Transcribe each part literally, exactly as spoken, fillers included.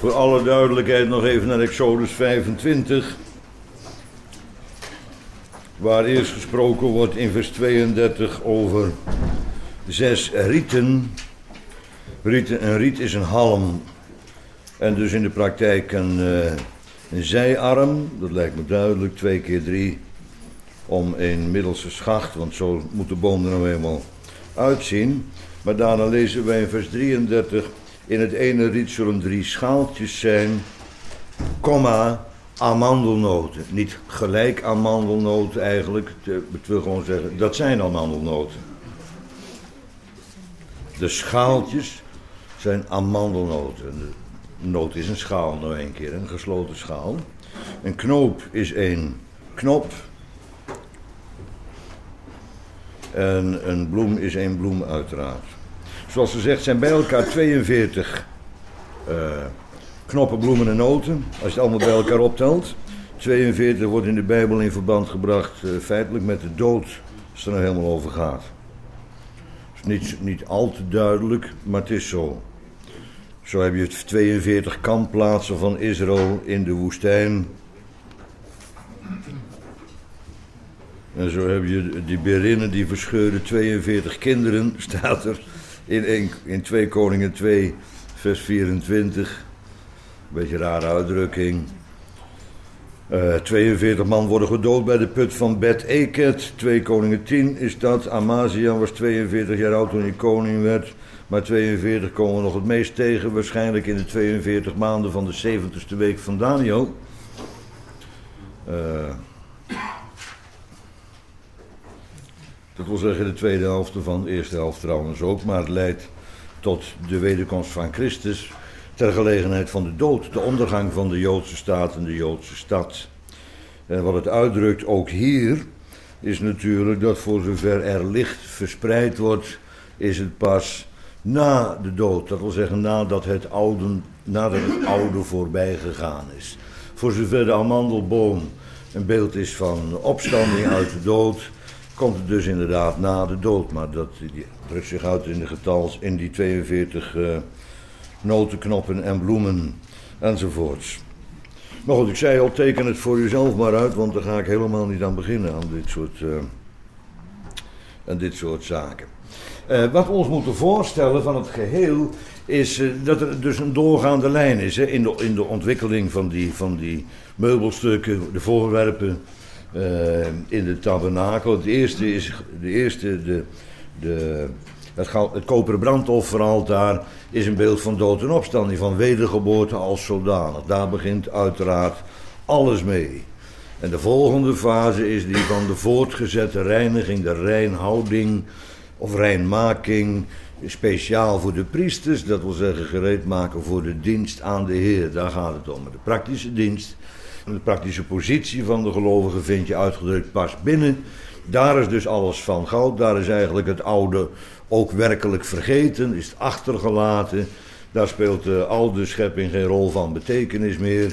Voor alle duidelijkheid nog even naar Exodus vijfentwintig. Waar eerst gesproken wordt in vers tweeëndertig over zes rieten. rieten. Een riet is een halm. En dus in de praktijk een, uh, een zijarm. Dat lijkt me duidelijk. Twee keer drie. Om een middelste schacht. Want zo moet de boom er nou eenmaal uitzien. Maar daarna lezen wij in vers drieëndertig. In het ene riet zullen drie schaaltjes zijn. Komma. Amandelnoten. Niet gelijk amandelnoten eigenlijk. Ik wil gewoon zeggen, dat zijn amandelnoten. De schaaltjes zijn amandelnoten. De noot is een schaal, nou een keer, een gesloten schaal. Een knoop is een knop. En een bloem is een bloem uiteraard. Zoals gezegd zijn bij elkaar tweeënveertig uh, knoppen, bloemen en noten. Als je het allemaal bij elkaar optelt. tweeënveertig wordt in de Bijbel in verband gebracht uh, feitelijk met de dood. Als het er nou helemaal over gaat. Het is niet, niet al te duidelijk, maar het is zo. Zo heb je tweeënveertig kampplaatsen van Israël in de woestijn. En zo heb je die berinnen die verscheurden tweeënveertig kinderen, staat er in, een, in twee Koningen twee, vers vierentwintig. Beetje een rare uitdrukking. Uh, tweeënveertig man worden gedood bij de put van Bet-Eket. twee Koningen tien is dat. Amazia was tweeënveertig jaar oud toen hij koning werd. Maar tweeënveertig komen we nog het meest tegen. Waarschijnlijk in de tweeënveertig maanden van de zeventigste week van Daniel. Uh, dat wil zeggen de tweede helft van de eerste helft trouwens ook. Maar het leidt tot de wederkomst van Christus. Ter gelegenheid van de dood, de ondergang van de Joodse staat en de Joodse stad. En wat het uitdrukt ook hier, is natuurlijk dat voor zover er licht verspreid wordt, is het pas na de dood. Dat wil zeggen nadat het oude, nadat het oude voorbij gegaan is. Voor zover de amandelboom een beeld is van opstanding uit de dood, komt het dus inderdaad na de dood. Maar dat drukt zich uit in de getals, in die tweeënveertig uh, notenknoppen en bloemen enzovoorts. Maar goed, ik zei al, teken het voor jezelf maar uit, want daar ga ik helemaal niet aan beginnen, aan dit soort, uh, aan dit soort zaken. Uh, wat we ons moeten voorstellen van het geheel is uh, dat er dus een doorgaande lijn is hè, in, de, in de ontwikkeling van die, van die meubelstukken, de voorwerpen uh, in de tabernakel. Het eerste is de eerste, de, de, het, het koperen brandofferaltaar is een beeld van dood en opstanding, van wedergeboorte als zodanig. Daar begint uiteraard alles mee. En de volgende fase is die van de voortgezette reiniging, de reinhouding of reinmaking, speciaal voor de priesters, dat wil zeggen gereed maken voor de dienst aan de Heer. Daar gaat het om. De praktische dienst, de praktische positie van de gelovigen vind je uitgedrukt pas binnen. Daar is dus alles van goud, daar is eigenlijk het oude ook werkelijk vergeten, is het achtergelaten. Daar speelt de oude schepping geen rol van betekenis meer.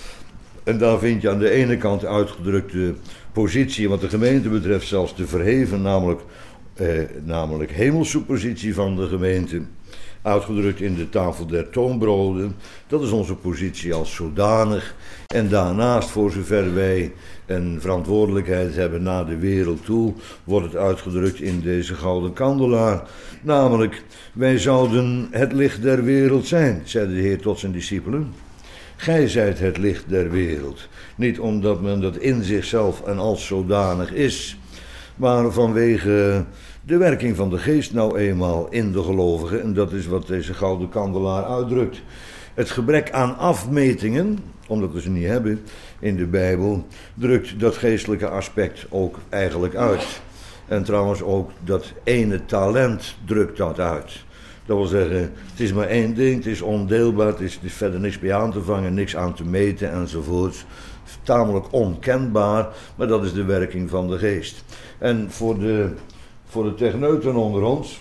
En daar vind je aan de ene kant uitgedrukte positie, wat de gemeente betreft zelfs de verheven, namelijk, eh, namelijk hemelse positie van de gemeente, uitgedrukt in de tafel der toonbroden. Dat is onze positie als zodanig. En daarnaast, voor zover wij een verantwoordelijkheid hebben naar de wereld toe, wordt het uitgedrukt in deze gouden kandelaar. Namelijk, wij zouden het licht der wereld zijn, zei de Heer tot zijn discipelen. Gij zijt het licht der wereld. Niet omdat men dat in zichzelf en als zodanig is, maar vanwege de werking van de geest nou eenmaal in de gelovigen. En dat is wat deze gouden kandelaar uitdrukt. Het gebrek aan afmetingen, omdat we ze niet hebben in de Bijbel, drukt dat geestelijke aspect ook eigenlijk uit. En trouwens ook dat ene talent drukt dat uit. Dat wil zeggen, het is maar één ding, het is ondeelbaar, het is, het is verder niks bij aan te vangen, niks aan te meten enzovoort. Tamelijk onkenbaar, maar dat is de werking van de geest. En voor de, voor de techneuten onder ons,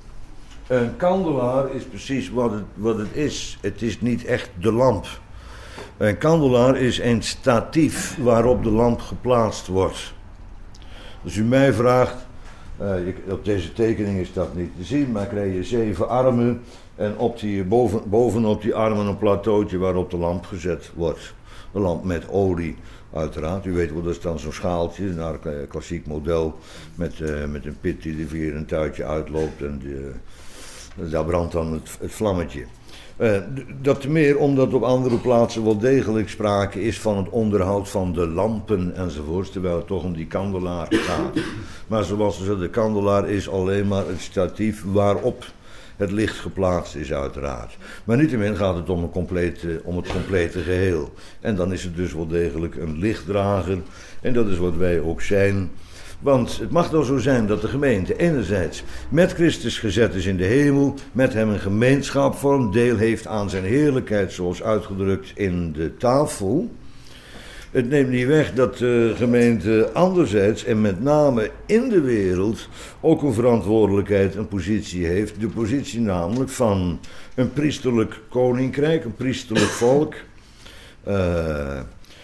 een kandelaar is precies wat het, wat het is. Het is niet echt de lamp. Een kandelaar is een statief waarop de lamp geplaatst wordt. Als u mij vraagt, uh, op deze tekening is dat niet te zien, maar krijg je zeven armen En op die, boven, bovenop die armen een plateautje waarop de lamp gezet wordt. Een lamp met olie, uiteraard. U weet wel, dat is dan zo'n schaaltje, een klassiek model, met, uh, met een pit die er via een tuitje uitloopt en de, daar brandt dan het, het vlammetje. Uh, dat te meer omdat op andere plaatsen wel degelijk sprake is van het onderhoud van de lampen enzovoort, terwijl het toch om die kandelaar gaat. Maar zoals we zeggen, de kandelaar is alleen maar het statief waarop het licht geplaatst is, uiteraard. Maar niettemin gaat het om, een complete, om het complete geheel. En dan is het dus wel degelijk een lichtdrager. En dat is wat wij ook zijn. Want het mag wel zo zijn dat de gemeente enerzijds met Christus gezet is in de hemel, met hem een gemeenschap vormt, deel heeft aan zijn heerlijkheid, zoals uitgedrukt in de tafel. Het neemt niet weg dat de gemeente anderzijds en met name in de wereld ook een verantwoordelijkheid, een positie heeft. De positie namelijk van een priesterlijk koninkrijk, een priesterlijk volk. Uh,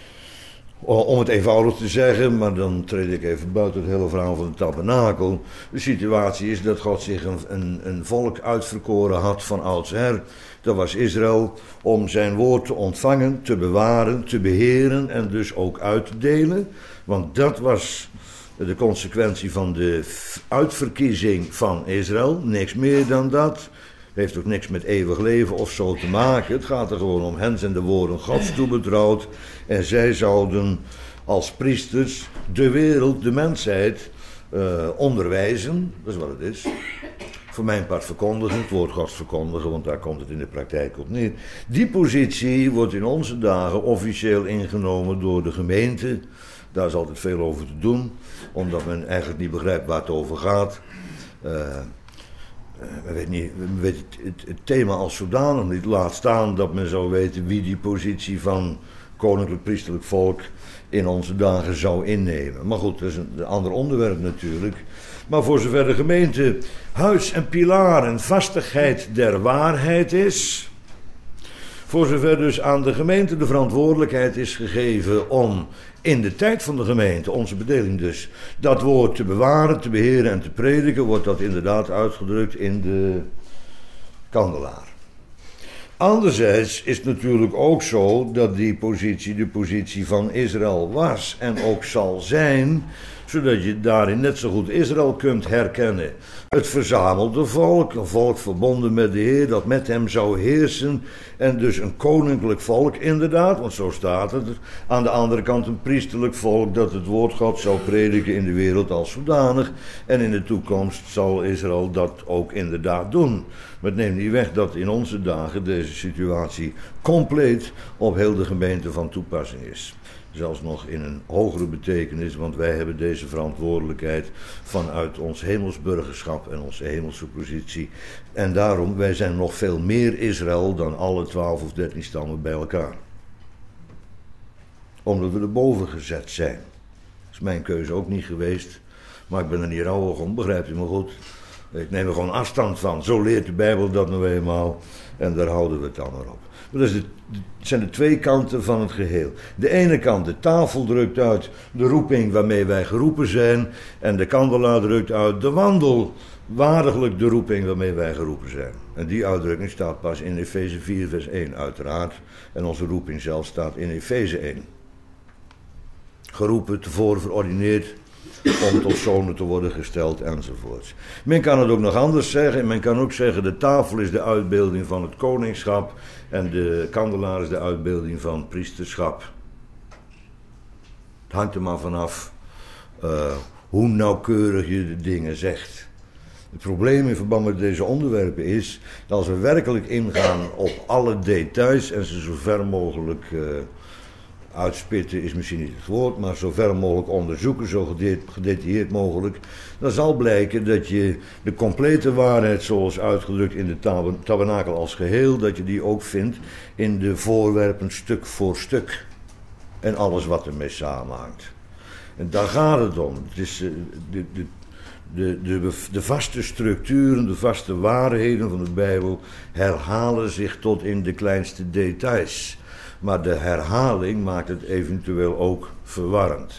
om het eenvoudig te zeggen, maar dan treed ik even buiten het hele verhaal van de tabernakel. De situatie is dat God zich een, een, een volk uitverkoren had van oudsher. Dat was Israël, om zijn woord te ontvangen, te bewaren, te beheren en dus ook uit te delen. Want dat was de consequentie van de uitverkiezing van Israël, niks meer dan dat. Heeft ook niks met eeuwig leven of zo te maken. Het gaat er gewoon om, hen zijn de woorden Gods toebetrouwd. En zij zouden als priesters de wereld, de mensheid, uh, onderwijzen. Dat is wat het is. Voor mijn part verkondigen, het woord Gods verkondigen, want daar komt het in de praktijk op neer. Die positie wordt in onze dagen officieel ingenomen door de gemeente. Daar is altijd veel over te doen, omdat men eigenlijk niet begrijpt waar het over gaat. Uh, Men weet, niet, men weet het, het, het thema als zodanig niet. Laat staan dat men zou weten wie die positie van koninklijk priesterlijk volk in onze dagen zou innemen. Maar goed, dat is een, een ander onderwerp natuurlijk. Maar voor zover de gemeente huis en pilaar en vastigheid der waarheid is, voor zover dus aan de gemeente de verantwoordelijkheid is gegeven om in de tijd van de gemeente, onze bedeling dus, dat woord te bewaren, te beheren en te prediken, wordt dat inderdaad uitgedrukt in de kandelaar. Anderzijds is het natuurlijk ook zo dat die positie de positie van Israël was en ook zal zijn, zodat je daarin net zo goed Israël kunt herkennen. Het verzamelde volk, een volk verbonden met de Heer, dat met hem zou heersen. En dus een koninklijk volk inderdaad, want zo staat het. Aan de andere kant een priesterlijk volk dat het woord God zou prediken in de wereld als zodanig. En in de toekomst zal Israël dat ook inderdaad doen. Maar het neemt niet weg dat in onze dagen deze situatie compleet op heel de gemeente van toepassing is. Zelfs nog in een hogere betekenis, want wij hebben deze verantwoordelijkheid vanuit ons hemelsburgerschap en onze hemelse positie. En daarom, wij zijn nog veel meer Israël dan alle twaalf of dertien stammen bij elkaar. Omdat we erboven gezet zijn. Dat is mijn keuze ook niet geweest, maar ik ben er niet rouwig om, begrijpt u me goed? Ik neem er gewoon afstand van, zo leert de Bijbel dat nou eenmaal en daar houden we het dan maar op. Dat is de, het zijn de twee kanten van het geheel. De ene kant, de tafel drukt uit de roeping waarmee wij geroepen zijn. En de kandelaar drukt uit de wandel, waardiglijk de roeping waarmee wij geroepen zijn. En die uitdrukking staat pas in Efeze vier vers één uiteraard. En onze roeping zelf staat in Efeze één. Geroepen, tevoren verordineerd om tot zonen te worden gesteld enzovoorts. Men kan het ook nog anders zeggen. Men kan ook zeggen, de tafel is de uitbeelding van het koningschap en de kandelaar is de uitbeelding van priesterschap. Het hangt er maar vanaf uh, hoe nauwkeurig je de dingen zegt. Het probleem in verband met deze onderwerpen is dat als we werkelijk ingaan op alle details en ze zo ver mogelijk uh, uitspitten is misschien niet het woord, maar zo ver mogelijk onderzoeken, zo gedetailleerd mogelijk, dan zal blijken dat je de complete waarheid zoals uitgedrukt in de tab- tabernakel als geheel, dat je die ook vindt in de voorwerpen stuk voor stuk en alles wat ermee samenhangt. En daar gaat het om. Het is uh, de, de, de, de, de vaste structuren, de vaste waarheden van de Bijbel herhalen zich tot in de kleinste details. Maar de herhaling maakt het eventueel ook verwarrend.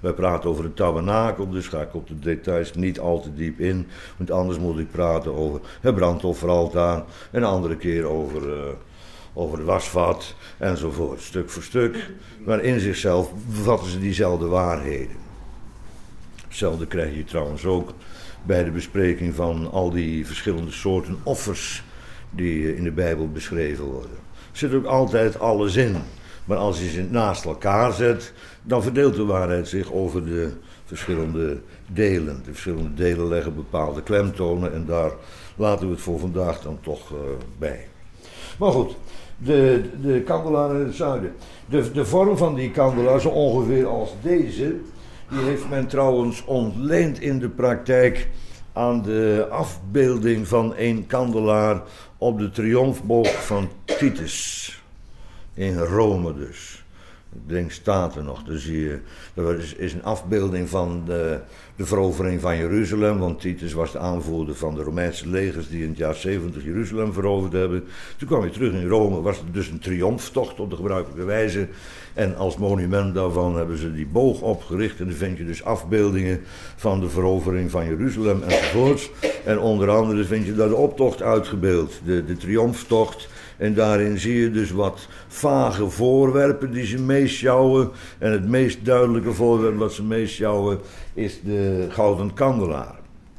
Wij praten over de tabernakel, dus ga ik op de details niet al te diep in. Want anders moet ik praten over het brandofferaltaar en een andere keer over, uh, over het wasvat enzovoort. Stuk voor stuk. Maar in zichzelf bevatten ze diezelfde waarheden. Hetzelfde krijg je trouwens ook bij de bespreking van al die verschillende soorten offers die in de Bijbel beschreven worden. Er zit ook altijd alles in. Maar als je ze naast elkaar zet, dan verdeelt de waarheid zich over de verschillende delen. De verschillende delen leggen bepaalde klemtonen en daar laten we het voor vandaag dan toch uh, bij. Maar goed, de, de kandelaar in het zuiden. De, de vorm van die kandelaar, zo ongeveer als deze, die heeft men trouwens ontleend in de praktijk aan de afbeelding van een kandelaar op de triomfboog van Titus. In Rome dus. Ik denk staat er nog. Dus hier, er is, is een afbeelding van de, de verovering van Jeruzalem. Want Titus was de aanvoerder van de Romeinse legers die in het jaar zeventig Jeruzalem veroverd hebben. Toen kwam hij terug in Rome. Was het dus een triomftocht op de gebruikelijke wijze. En als monument daarvan hebben ze die boog opgericht. En dan vind je dus afbeeldingen van de verovering van Jeruzalem enzovoorts. En onder andere vind je daar de optocht uitgebeeld. De, de triomftocht. En daarin zie je dus wat vage voorwerpen die ze meeschouwen. En het meest duidelijke voorwerp wat ze meeschouwen is de gouden kandelaar.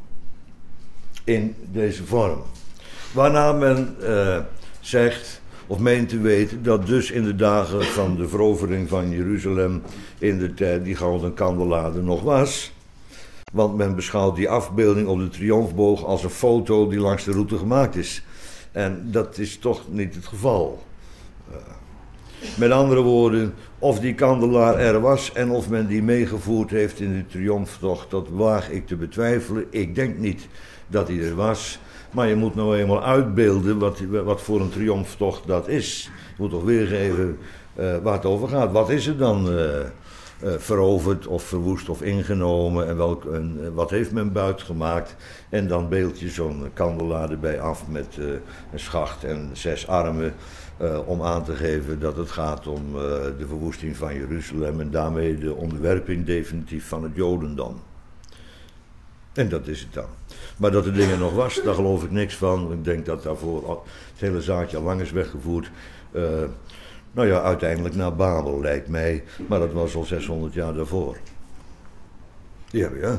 In deze vorm. Waarna men uh, zegt, of meent te weten, dat dus in de dagen van de verovering van Jeruzalem in de tijd die gouden kandelaar er nog was. Want men beschouwt die afbeelding op de triomfboog als een foto die langs de route gemaakt is. En dat is toch niet het geval. Uh, met andere woorden, of die kandelaar er was en of men die meegevoerd heeft in de triomftocht, dat waag ik te betwijfelen. Ik denk niet dat hij er was. Maar je moet nou eenmaal uitbeelden wat, wat voor een triomftocht dat is. Je moet toch weergeven uh, waar het over gaat. Wat is er dan uh, uh, veroverd of verwoest of ingenomen en welk, een, uh, wat heeft men buiten gemaakt? En dan beeld je zo'n kandelaar erbij af met uh, een schacht en zes armen. Uh, om aan te geven dat het gaat om uh, de verwoesting van Jeruzalem en daarmee de onderwerping definitief van het Jodendom. En dat is het dan. Maar dat de dingen nog was, daar geloof ik niks van. Ik denk dat daarvoor het hele zaakje al lang is weggevoerd. Uh, nou ja, uiteindelijk naar Babel lijkt mij. Maar dat was al zeshonderd jaar daarvoor. Ja, ja.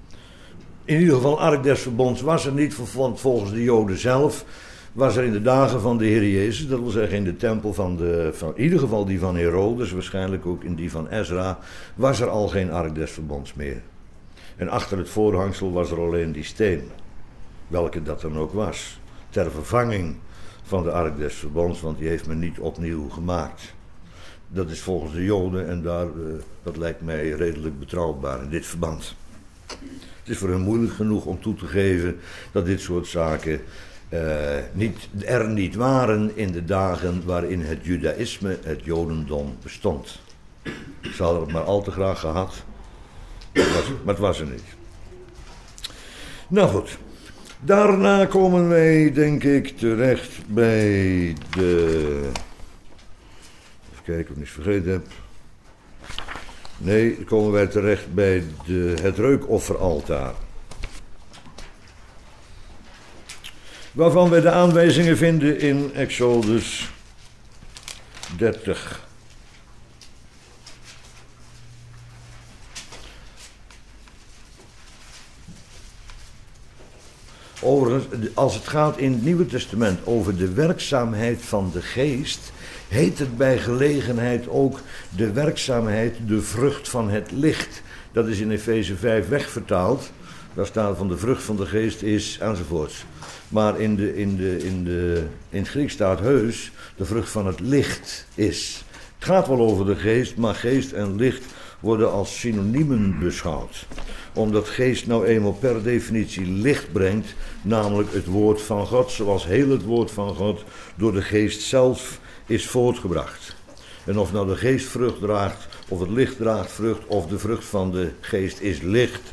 In ieder geval, Ark des Verbonds was er niet, want volgens de Joden zelf was er in de dagen van de Heer Jezus, dat wil zeggen in de tempel van de, van in ieder geval die van Herodes, waarschijnlijk ook in die van Ezra, was er al geen Ark des Verbonds meer. En achter het voorhangsel was er alleen die steen, welke dat dan ook was, ter vervanging van de Ark des Verbonds, want die heeft men niet opnieuw gemaakt. Dat is volgens de Joden en daar, uh, dat lijkt mij redelijk betrouwbaar in dit verband. Het is voor hen moeilijk genoeg om toe te geven dat dit soort zaken uh, niet, er niet waren in de dagen waarin het Judaïsme, het Jodendom, bestond. Ze hadden het maar al te graag gehad. Het was, maar het was er niet. Nou goed. Daarna komen wij, denk ik, terecht bij de... Even kijken of ik niets vergeten heb. Nee, dan komen wij terecht bij de, het reukofferaltaar. Waarvan wij de aanwijzingen vinden in Exodus dertig. Overigens, als het gaat in het Nieuwe Testament over de werkzaamheid van de geest, heet het bij gelegenheid ook de werkzaamheid, de vrucht van het licht. Dat is in Efeze vijf wegvertaald. Daar staat van de vrucht van de geest is enzovoorts. Maar in, de, in, de, in, de, in het Grieks staat heus de vrucht van het licht is. Het gaat wel over de geest, maar geest en licht worden als synoniemen beschouwd. Omdat geest nou eenmaal per definitie licht brengt, namelijk het woord van God, zoals heel het woord van God door de geest zelf is voortgebracht. En of nou de geest vrucht draagt, of het licht draagt vrucht, of de vrucht van de geest is licht,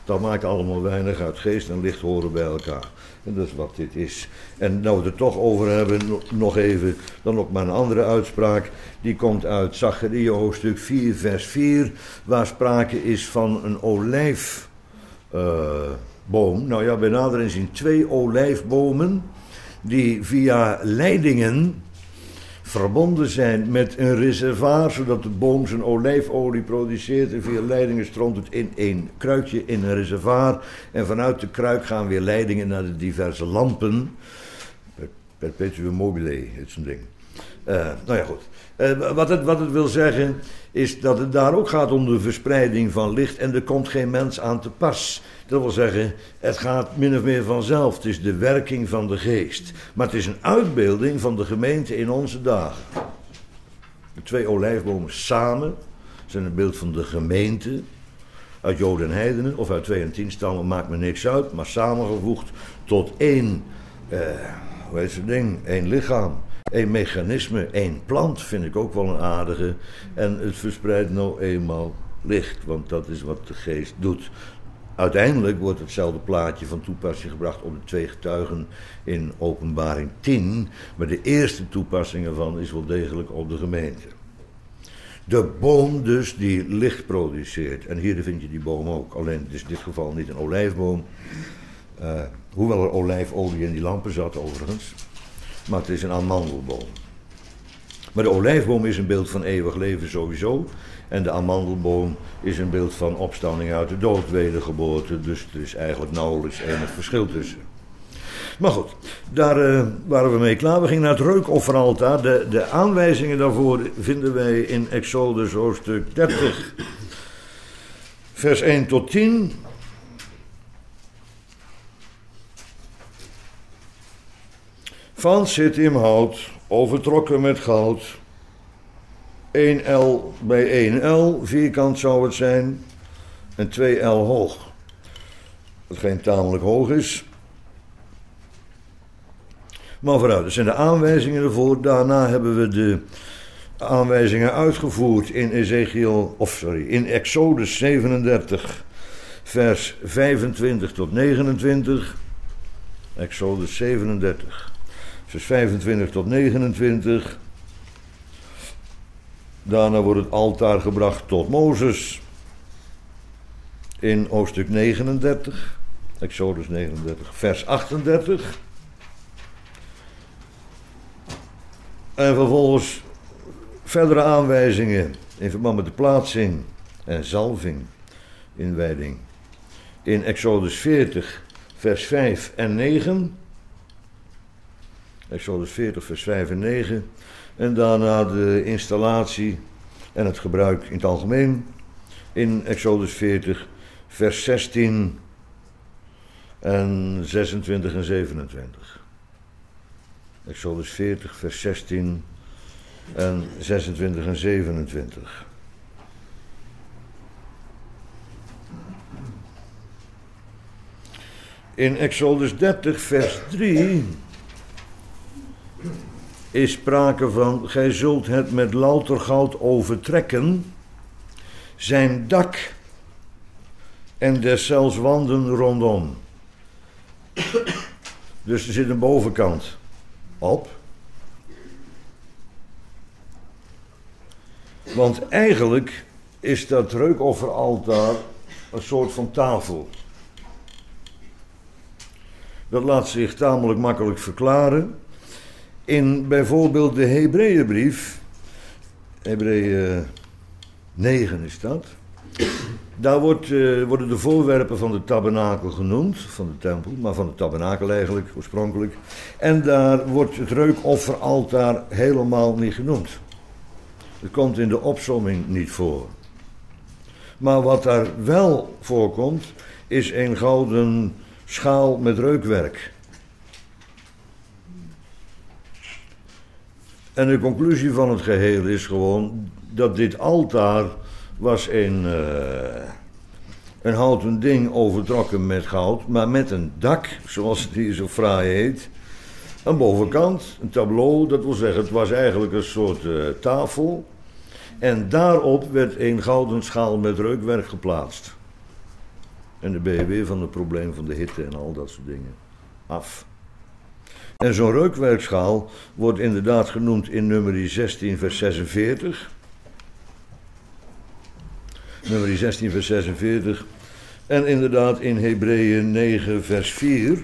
Dat maakt allemaal weinig uit. Geest en licht horen bij elkaar. En dat is wat dit is. En nou we het er toch over hebben, nog even, dan ook maar een andere uitspraak. Die komt uit Zacharia hoofdstuk vier, vers vier, waar sprake is van een olijfboom. Uh, nou ja, bij nader inzien twee olijfbomen die via leidingen verbonden zijn met een reservoir, zodat de boom zijn olijfolie produceert en via leidingen stroomt het in een kruikje in een reservoir en vanuit de kruik gaan weer leidingen naar de diverse lampen. Perpetuum mobile, het is een ding. Uh, nou ja, goed. Uh, wat, het, wat het wil zeggen is dat het daar ook gaat om de verspreiding van licht en er komt geen mens aan te pas. Dat wil zeggen, het gaat min of meer vanzelf. Het is de werking van de geest. Maar het is een uitbeelding van de gemeente in onze dagen. De twee olijfbomen samen zijn een beeld van de gemeente. Uit Joden en heidenen of uit twee en tien stammen, maakt me niks uit. Maar samengevoegd tot één, eh, hoe heet het ding, één lichaam. Eén mechanisme, één plant vind ik ook wel een aardige. En het verspreidt nou eenmaal licht, want dat is wat de geest doet. Uiteindelijk wordt hetzelfde plaatje van toepassing gebracht op de twee getuigen in Openbaring tien. Maar de eerste toepassing ervan is wel degelijk op de gemeente. De boom dus die licht produceert. En hier vind je die boom ook. Alleen het is in dit geval niet een olijfboom. Uh, hoewel er olijfolie in die lampen zat overigens. Maar het is een amandelboom. Maar de olijfboom is een beeld van eeuwig leven sowieso. En de amandelboom is een beeld van opstanding uit de dood, wedergeboorte. Dus er is eigenlijk nauwelijks enig verschil tussen. Maar goed, daar uh, waren we mee klaar. We gingen naar het reukofferaltaar. De, de aanwijzingen daarvoor vinden wij in Exodus hoofdstuk dertig. Vers één tot tien. Van sittim hout, overtrokken met goud. één el bij één el, vierkant zou het zijn. En twee el hoog. Hetgeen tamelijk hoog is. Maar vooruit, dat zijn de aanwijzingen ervoor. Daarna hebben we de aanwijzingen uitgevoerd in Ezekiel, of sorry, in Exodus zevenendertig, vers vijfentwintig tot negenentwintig. Exodus zevenendertig, vers vijfentwintig tot negenentwintig. Daarna wordt het altaar gebracht tot Mozes. In hoofdstuk negenendertig, Exodus negenendertig, vers achtendertig. En vervolgens verdere aanwijzingen in verband met de plaatsing en zalving, inwijding. In Exodus veertig, vers vijf en negen. Exodus veertig, vers vijf en negen. En daarna de installatie en het gebruik in het algemeen. In Exodus veertig, vers zestien en zesentwintig en zevenentwintig. Exodus veertig, vers zestien en zesentwintig en zevenentwintig. In Exodus dertig, vers drie is sprake van: gij zult het met louter goud overtrekken, zijn dak en deszelfs wanden rondom. Dus er zit een bovenkant op. Want eigenlijk is dat reukofferaltaar een soort van tafel. Dat laat zich tamelijk makkelijk verklaren. In bijvoorbeeld de Hebreeënbrief, Hebreeën negen is dat. Daar wordt, uh, worden de voorwerpen van de tabernakel genoemd, van de tempel, maar van de tabernakel eigenlijk, oorspronkelijk. En daar wordt het reukofferaltaar helemaal niet genoemd. Het komt in de opsomming niet voor. Maar wat daar wel voorkomt, is een gouden schaal met reukwerk. En de conclusie van het geheel is gewoon dat dit altaar was een, uh, een houten ding overtrokken met goud, maar met een dak, zoals het hier zo fraai heet. Een bovenkant, een tableau, dat wil zeggen, het was eigenlijk een soort uh, tafel. En daarop werd een gouden schaal met reukwerk geplaatst. En dan ben je weer van het probleem van de hitte en al dat soort dingen af. En zo'n reukwerkschaal wordt inderdaad genoemd in nummer zestien vers zesenveertig. Nummer zestien vers zesenveertig. En inderdaad in Hebreeën negen vers vier.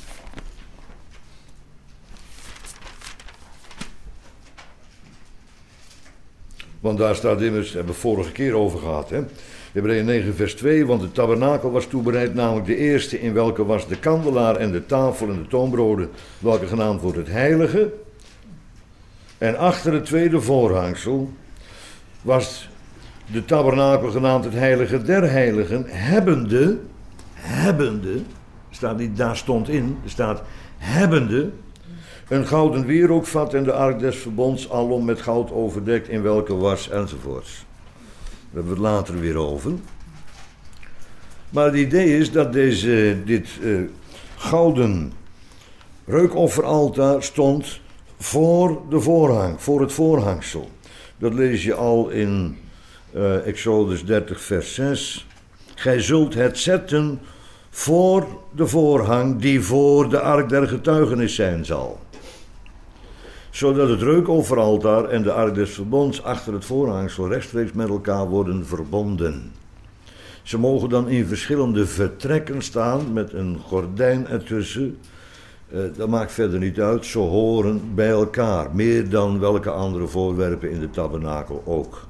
Want daar staat immers, daar hebben we vorige keer over gehad, hè. Hebreeën negen vers twee, want de tabernakel was toebereid, namelijk de eerste in welke was de kandelaar en de tafel en de toonbroden, welke genaamd wordt het heilige. En achter het tweede voorhangsel was de tabernakel genaamd het heilige der heiligen, hebbende, hebbende, staat niet daar stond in, er staat hebbende, een gouden wierookvat en de ark des verbonds alom met goud overdekt, in welke was enzovoorts. Daar hebben we het later weer over. Maar het idee is dat deze, dit uh, gouden reukofferaltaar stond voor de voorhang, voor het voorhangsel. Dat lees je al in uh, Exodus dertig vers zes. Gij zult het zetten voor de voorhang die voor de ark der getuigenis zijn zal. Zodat het reukofferaltaar en de ark des verbonds achter het voorhangsel rechtstreeks met elkaar worden verbonden. Ze mogen dan in verschillende vertrekken staan met een gordijn ertussen. Uh, dat maakt verder niet uit, ze horen bij elkaar. Meer dan welke andere voorwerpen in de tabernakel ook.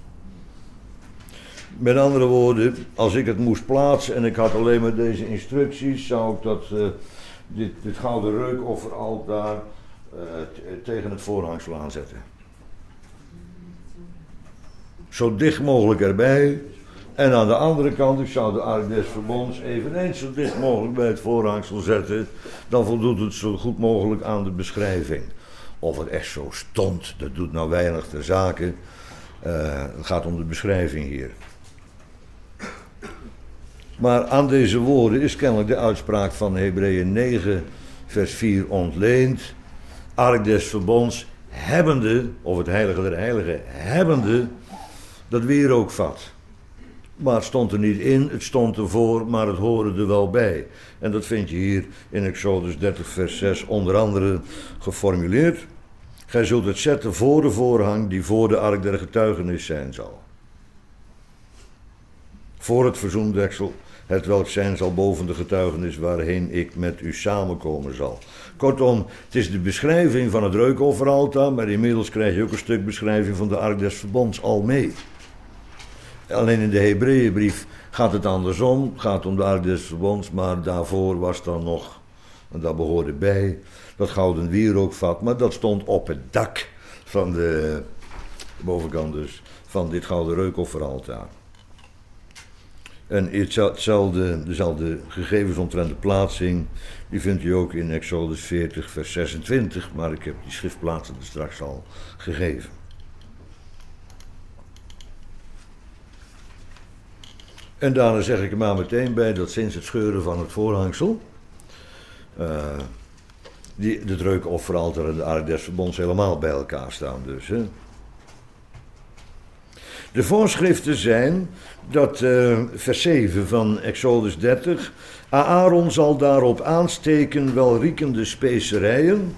Met andere woorden, als ik het moest plaatsen en ik had alleen maar deze instructies, zou ik dat, uh, dit, dit gouden reukofferaltaar uh, t- tegen het voorhangsel aanzetten. Zo dicht mogelijk erbij. En aan de andere kant, ik zou de ark des verbonds eveneens zo dicht mogelijk bij het voorhangsel zetten. Dan voldoet het zo goed mogelijk aan de beschrijving. Of het echt zo stond, dat doet nou weinig ter zake. Uh, het gaat om de beschrijving hier. Maar aan deze woorden is kennelijk de uitspraak van Hebreeën negen vers vier ontleend. Ark des verbonds hebbende, of het heilige der heiligen hebbende, dat wierookvat. Maar het stond er niet in, het stond ervoor, maar het hoorde er wel bij. En dat vind je hier in Exodus dertig vers zes onder andere geformuleerd. Gij zult het zetten voor de voorhang die voor de ark der getuigenis zijn zal. Voor het verzoendeksel, het welk zijn zal boven de getuigenis waarheen ik met u samenkomen zal. Kortom, het is de beschrijving van het reukofferaltaar, maar inmiddels krijg je ook een stuk beschrijving van de ark des verbonds al mee. Alleen in de Hebreeënbrief gaat het andersom, gaat om de ark des verbonds, maar daarvoor was dan nog, en dat behoorde bij, dat gouden wierookvat, maar dat stond op het dak van de bovenkant dus, van dit gouden reukofferaltaar. En hetzelfde, dezelfde gegevens omtrent de plaatsing, die vindt u ook in Exodus veertig vers zesentwintig, maar ik heb die schriftplaatsen er straks al gegeven. En daarna zeg ik er maar meteen bij dat sinds het scheuren van het voorhangsel, uh, die, het reukofferaltaar en de ark des verbonds helemaal bij elkaar staan dus. Hè. De voorschriften zijn dat, uh, vers zeven van Exodus dertig, Aaron zal daarop aansteken welriekende specerijen.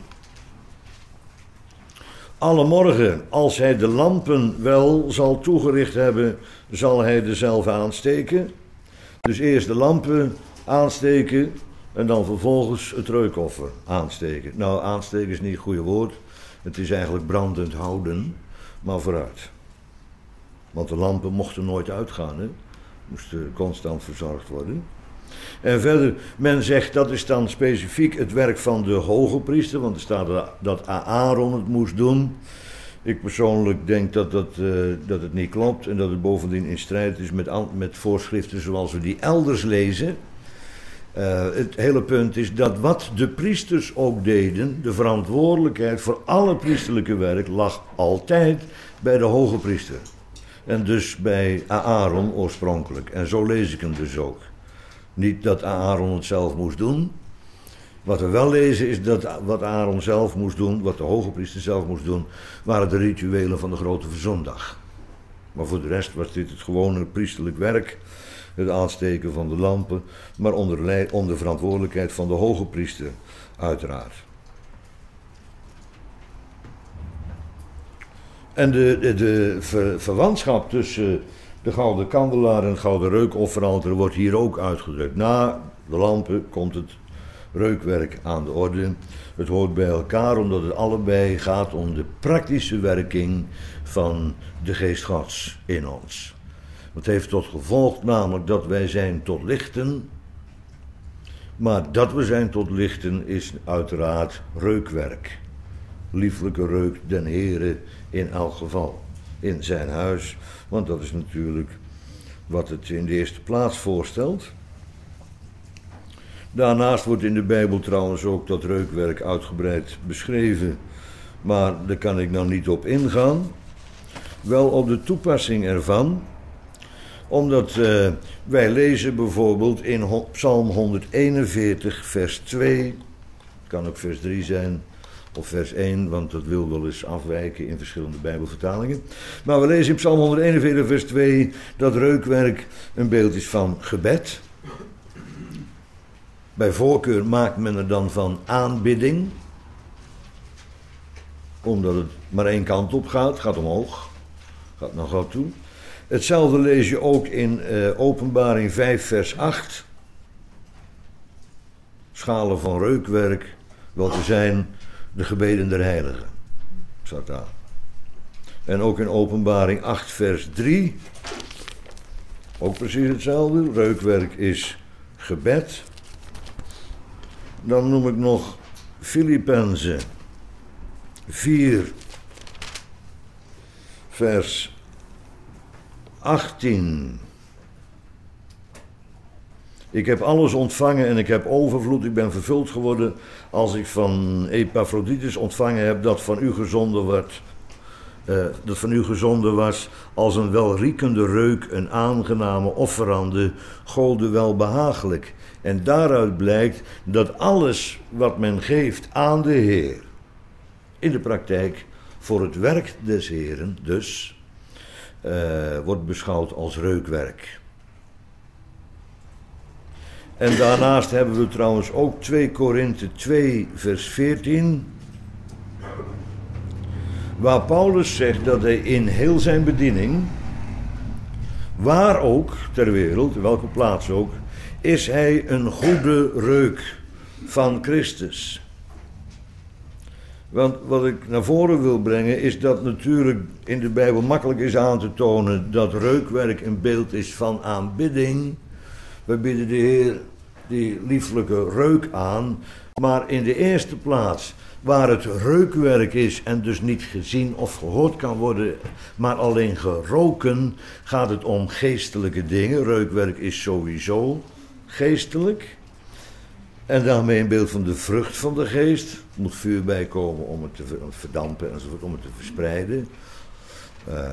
Alle morgen, als hij de lampen wel zal toegericht hebben, zal hij dezelfde aansteken. Dus eerst de lampen aansteken en dan vervolgens het reukoffer aansteken. Nou, aansteken is niet het goede woord. Het is eigenlijk brandend houden, maar vooruit. Want de lampen mochten nooit uitgaan, hè. Moesten constant verzorgd worden. En verder, men zegt dat is dan specifiek het werk van de hoge priester, want er staat dat Aaron het moest doen. Ik persoonlijk denk dat, dat, uh, dat het niet klopt en dat het bovendien in strijd is met, met voorschriften zoals we die elders lezen. Uh, het hele punt is dat wat de priesters ook deden, de verantwoordelijkheid voor alle priesterlijke werk lag altijd bij de hoge priester. En dus bij Aaron oorspronkelijk. En zo lees ik hem dus ook. Niet dat Aaron het zelf moest doen. Wat we wel lezen is dat wat Aaron zelf moest doen, wat de hoge priester zelf moest doen, waren de rituelen van de grote verzondag. Maar voor de rest was dit het gewone priesterlijk werk het aansteken van de lampen, maar onder, le- onder verantwoordelijkheid van de hoge priester, uiteraard. En de, de, de ver, verwantschap tussen de gouden kandelaar en het gouden reukofferaltaar wordt hier ook uitgedrukt. Na de lampen komt het reukwerk aan de orde. Het hoort bij elkaar omdat het allebei gaat om de praktische werking van de geest Gods in ons. Het heeft tot gevolg namelijk dat wij zijn tot lichten. Maar dat we zijn tot lichten is uiteraard reukwerk. Lieflijke reuk den Heere in elk geval. In zijn huis. Want dat is natuurlijk wat het in de eerste plaats voorstelt. Daarnaast wordt in de Bijbel trouwens ook dat reukwerk uitgebreid beschreven. Maar daar kan ik nou niet op ingaan. Wel op de toepassing ervan. Omdat uh, wij lezen bijvoorbeeld in Psalm honderdeenenveertig vers twee. Kan ook vers drie zijn. Of vers één, want dat wil wel eens afwijken in verschillende Bijbelvertalingen. Maar we lezen in Psalm honderdeenenveertig vers twee dat reukwerk een beeld is van gebed. Bij voorkeur maakt men er dan van aanbidding. Omdat het maar één kant op gaat, gaat omhoog. Gaat naar God toe. Hetzelfde lees je ook in uh, Openbaring vijf vers acht. Schalen van reukwerk, welke zijn de gebeden der heiligen. Staat daar. En ook in Openbaring acht vers drie. Ook precies hetzelfde. Reukwerk is gebed. Dan noem ik nog Filippenzen vier vers achttien. Ik heb alles ontvangen en ik heb overvloed. Ik ben vervuld geworden als ik van Epaphroditus ontvangen heb dat van u gezonden wordt. Uh, dat van u gezonden was als een welriekende reuk, een aangename offerande, Gode welbehagelijk. En daaruit blijkt dat alles wat men geeft aan de Heer, in de praktijk voor het werk des Heeren dus, uh, wordt beschouwd als reukwerk. En daarnaast hebben we trouwens ook twee Korinthe twee vers veertien... waar Paulus zegt dat hij in heel zijn bediening, waar ook ter wereld, welke plaats ook, is hij een goede reuk van Christus. Want wat ik naar voren wil brengen is dat natuurlijk in de Bijbel makkelijk is aan te tonen dat reukwerk een beeld is van aanbidding. We bidden de Heer die lieflijke reuk aan, maar in de eerste plaats waar het reukwerk is en dus niet gezien of gehoord kan worden, maar alleen geroken, gaat het om geestelijke dingen. Reukwerk is sowieso geestelijk. En daarmee een beeld van de vrucht van de geest. Er moet vuur bij komen om het te verdampen enzovoort, om het te verspreiden. Uh,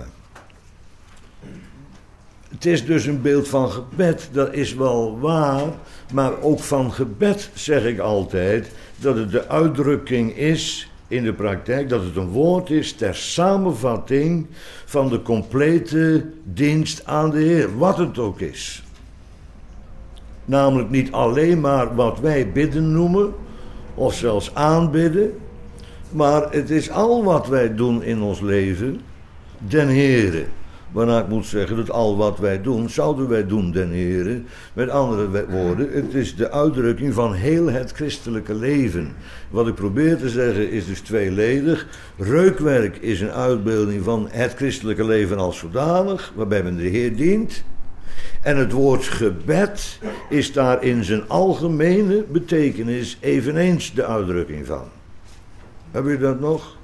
het is dus een beeld van gebed, dat is wel waar, maar ook van gebed zeg ik altijd dat het de uitdrukking is in de praktijk, dat het een woord is ter samenvatting van de complete dienst aan de Heer, wat het ook is. Namelijk niet alleen maar wat wij bidden noemen, of zelfs aanbidden, maar het is al wat wij doen in ons leven, den Heere. Waarna ik moet zeggen dat al wat wij doen, zouden wij doen den Heere. Met andere woorden, het is de uitdrukking van heel het christelijke leven. Wat ik probeer te zeggen is dus tweeledig. Reukwerk is een uitbeelding van het christelijke leven als zodanig, waarbij men de Heer dient. En het woord gebed is daar in zijn algemene betekenis eveneens de uitdrukking van. Hebben jullie dat nog?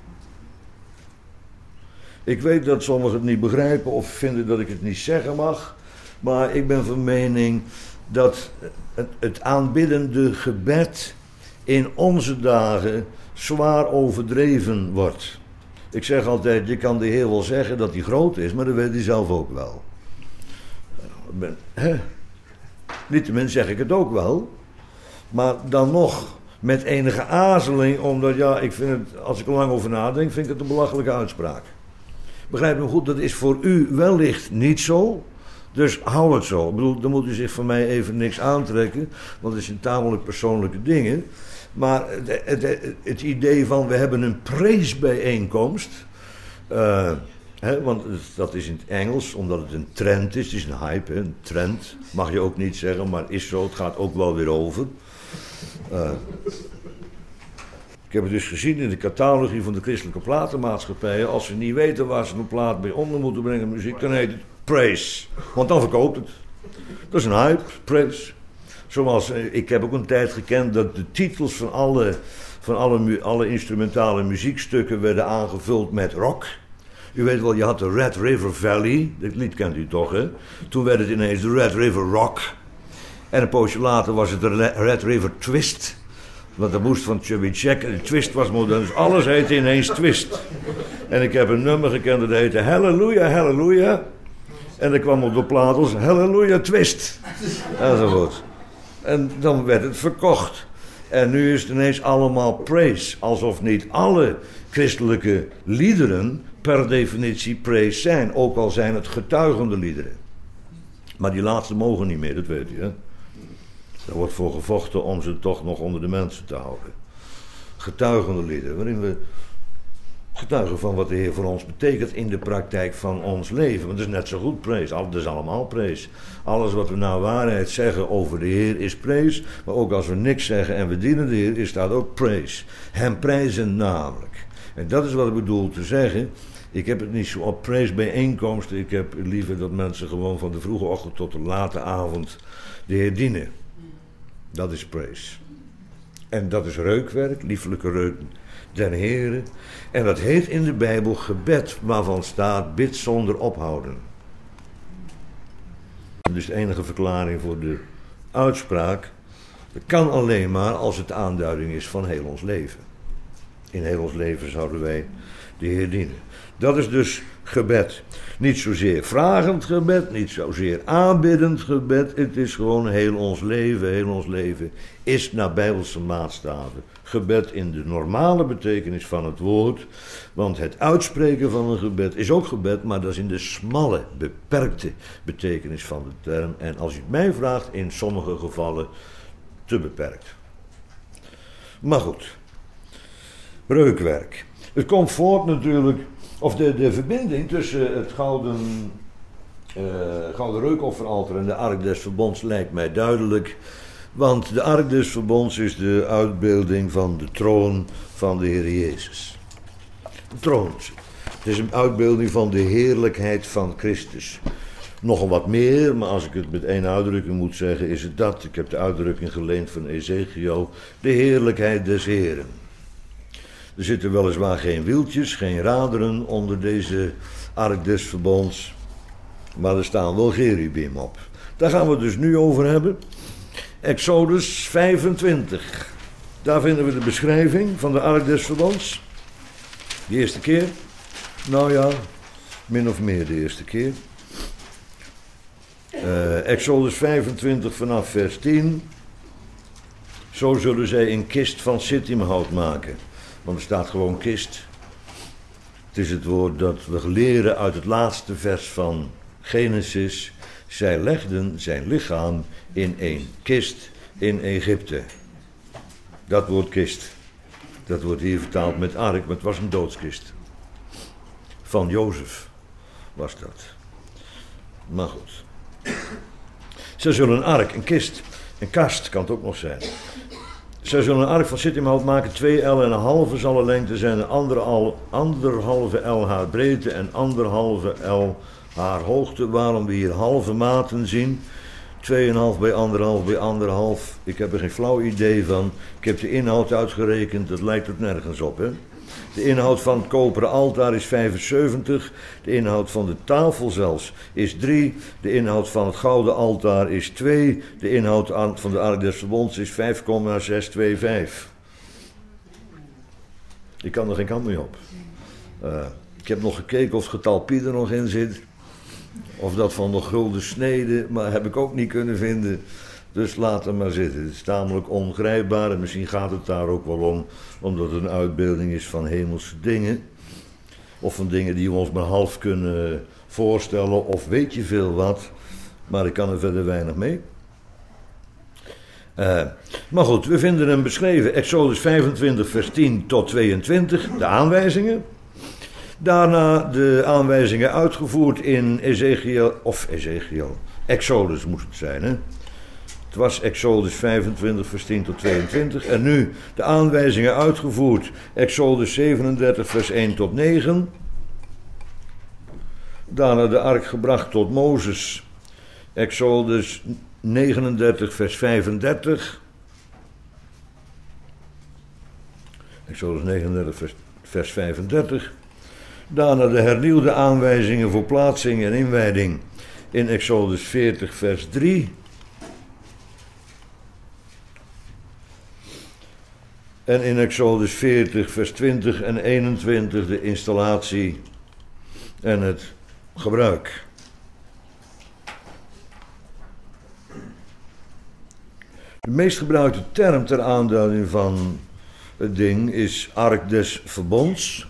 Ik weet dat sommigen het niet begrijpen of vinden dat ik het niet zeggen mag. Maar ik ben van mening dat het aanbiddende gebed in onze dagen zwaar overdreven wordt. Ik zeg altijd, je kan de Heer wel zeggen dat hij groot is, maar dat weet hij zelf ook wel. Ben, hè? Niettemin zeg ik het ook wel. Maar dan nog met enige aarzeling, omdat ja, ik vind het, als ik er lang over nadenk, vind ik het een belachelijke uitspraak. Begrijp me goed, dat is voor u wellicht niet zo, Dus hou het zo. Ik bedoel, dan moet u zich van mij even niks aantrekken, want het zijn tamelijk persoonlijke dingen. Maar het, het, het idee van we hebben een preesbijeenkomst, uh, hè, want dat is in het Engels, omdat het een trend is, het is een hype, hè, een trend, mag je ook niet zeggen, maar is zo, het gaat ook wel weer over. Uh, ik heb het dus gezien in de catalogie van de christelijke platenmaatschappijen, als ze niet weten waar ze een plaat bij onder moeten brengen, muziek, dan heet het praise, want dan verkoopt het. Dat is een hype, praise. Zoals, ik heb ook een tijd gekend dat de titels van alle, van alle, alle instrumentale muziekstukken werden aangevuld met rock. U weet wel, je had de Red River Valley, dat lied kent u toch, hè? Toen werd het ineens de Red River Rock. En een poosje later was het de Red River Twist. Want dat moest van Chubby Check en de twist was modern, dus alles heette ineens twist. En ik heb een nummer gekend dat heette Hallelujah, Hallelujah. En dat kwam op de plaat als Hallelujah Twist. Enzovoort. En dan werd het verkocht. En nu is het ineens allemaal praise. Alsof niet alle christelijke liederen per definitie praise zijn. Ook al zijn het getuigende liederen. Maar die laatste mogen niet meer, dat weet u, hè. Daar wordt voor gevochten om ze toch nog onder de mensen te houden. Getuigende liederen, waarin we getuigen van wat de Heer voor ons betekent in de praktijk van ons leven. Want dat is net zo goed praise, dat is allemaal praise. Alles wat we nou waarheid zeggen over de Heer is praise. Maar ook als we niks zeggen en we dienen de Heer, is dat ook praise. Hem prijzen namelijk. En dat is wat ik bedoel te zeggen. Ik heb het niet zo op praisebijeenkomsten. Ik heb liever dat mensen gewoon van de vroege ochtend tot de late avond de Heer dienen. Dat is praise. En dat is reukwerk, liefelijke reuk den Heere. En dat heet in de Bijbel gebed, waarvan staat bid zonder ophouden. Dat is de enige verklaring voor de uitspraak. Dat kan alleen maar als het aanduiding is van heel ons leven. In heel ons leven zouden wij de Heer dienen. Dat is dus gebed. Niet zozeer vragend gebed, niet zozeer aanbiddend gebed. Het is gewoon heel ons leven. Heel ons leven is naar Bijbelse maatstaven. Gebed in de normale betekenis van het woord. Want het uitspreken van een gebed is ook gebed, maar dat is in de smalle, beperkte betekenis van de term. En als u het mij vraagt, in sommige gevallen te beperkt. Maar goed. Reukwerk. Het komt voort natuurlijk, of de, de verbinding tussen het gouden, uh, gouden reukofferaltaar en de ark des verbonds lijkt mij duidelijk. Want de ark des verbonds is de uitbeelding van de troon van de Heer Jezus. De troon. Het is een uitbeelding van de heerlijkheid van Christus. Nogal wat meer, maar als ik het met één uitdrukking moet zeggen, is het dat. Ik heb de uitdrukking geleend van Ezekiel. De heerlijkheid des Heeren. Er zitten weliswaar geen wieltjes, geen raderen onder deze ark des verbonds. Maar er staan wel cherubim op. Daar gaan we het dus nu over hebben. Exodus vijfentwintig. Daar vinden we de beschrijving van de ark des verbonds. De eerste keer. Nou ja, min of meer de eerste keer. Uh, Exodus vijfentwintig vanaf vers tien. Zo zullen zij een kist van sittimhout maken. Want er staat gewoon kist. Het is het woord dat we leren uit het laatste vers van Genesis. Zij legden zijn lichaam in een kist in Egypte. Dat woord kist. Dat wordt hier vertaald met ark, maar het was een doodskist. Van Jozef was dat. Maar goed. Zij zullen een ark, een kist, een kast kan het ook nog zijn. Zij zullen een ark van sittimhout maken, twee el en een halve zal de lengte zijn, en andere, anderhalve el haar breedte en anderhalve el haar hoogte. Waarom we hier halve maten zien, tweeënhalf bij anderhalf bij anderhalf, ik heb er geen flauw idee van. Ik heb de inhoud uitgerekend, dat lijkt er nergens op, hè. De inhoud van het koperen altaar is vijfenzeventig, de inhoud van de tafel zelfs is drie, de inhoud van het gouden altaar is twee, de inhoud van de ark des verbonds is vijf komma zeshonderdvijfenveertig. Ik kan er geen kant mee op. Uh, ik heb nog gekeken of het getal pi er nog in zit, of dat van de gulden snede, maar heb ik ook niet kunnen vinden. Dus laat het maar zitten. Het is tamelijk ongrijpbaar en misschien gaat het daar ook wel om, omdat het een uitbeelding is van hemelse dingen. Of van dingen die we ons maar half kunnen voorstellen, of weet je veel wat. maar ik kan er verder weinig mee. Uh, maar goed, we vinden hem beschreven, Exodus vijfentwintig vers tien tot tweeëntwintig, de aanwijzingen. Daarna de aanwijzingen uitgevoerd in Ezekiel, of Ezekiel, Exodus moest het zijn, hè. Het was Exodus vijfentwintig vers tien tot tweeëntwintig. En nu de aanwijzingen uitgevoerd, Exodus zevenendertig vers één tot negen. Daarna de ark gebracht tot Mozes, Exodus negenendertig vers vijfendertig. Exodus negenendertig vers, vers vijfendertig. Daarna de hernieuwde aanwijzingen voor plaatsing en inwijding in Exodus veertig vers drie. En in Exodus veertig vers twintig en eenentwintig de installatie en het gebruik. De meest gebruikte term ter aanduiding van het ding is Ark des Verbonds,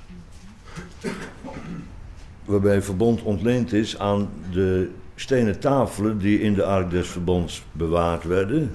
waarbij verbond ontleend is aan de stenen tafelen die in de Ark des Verbonds bewaard werden.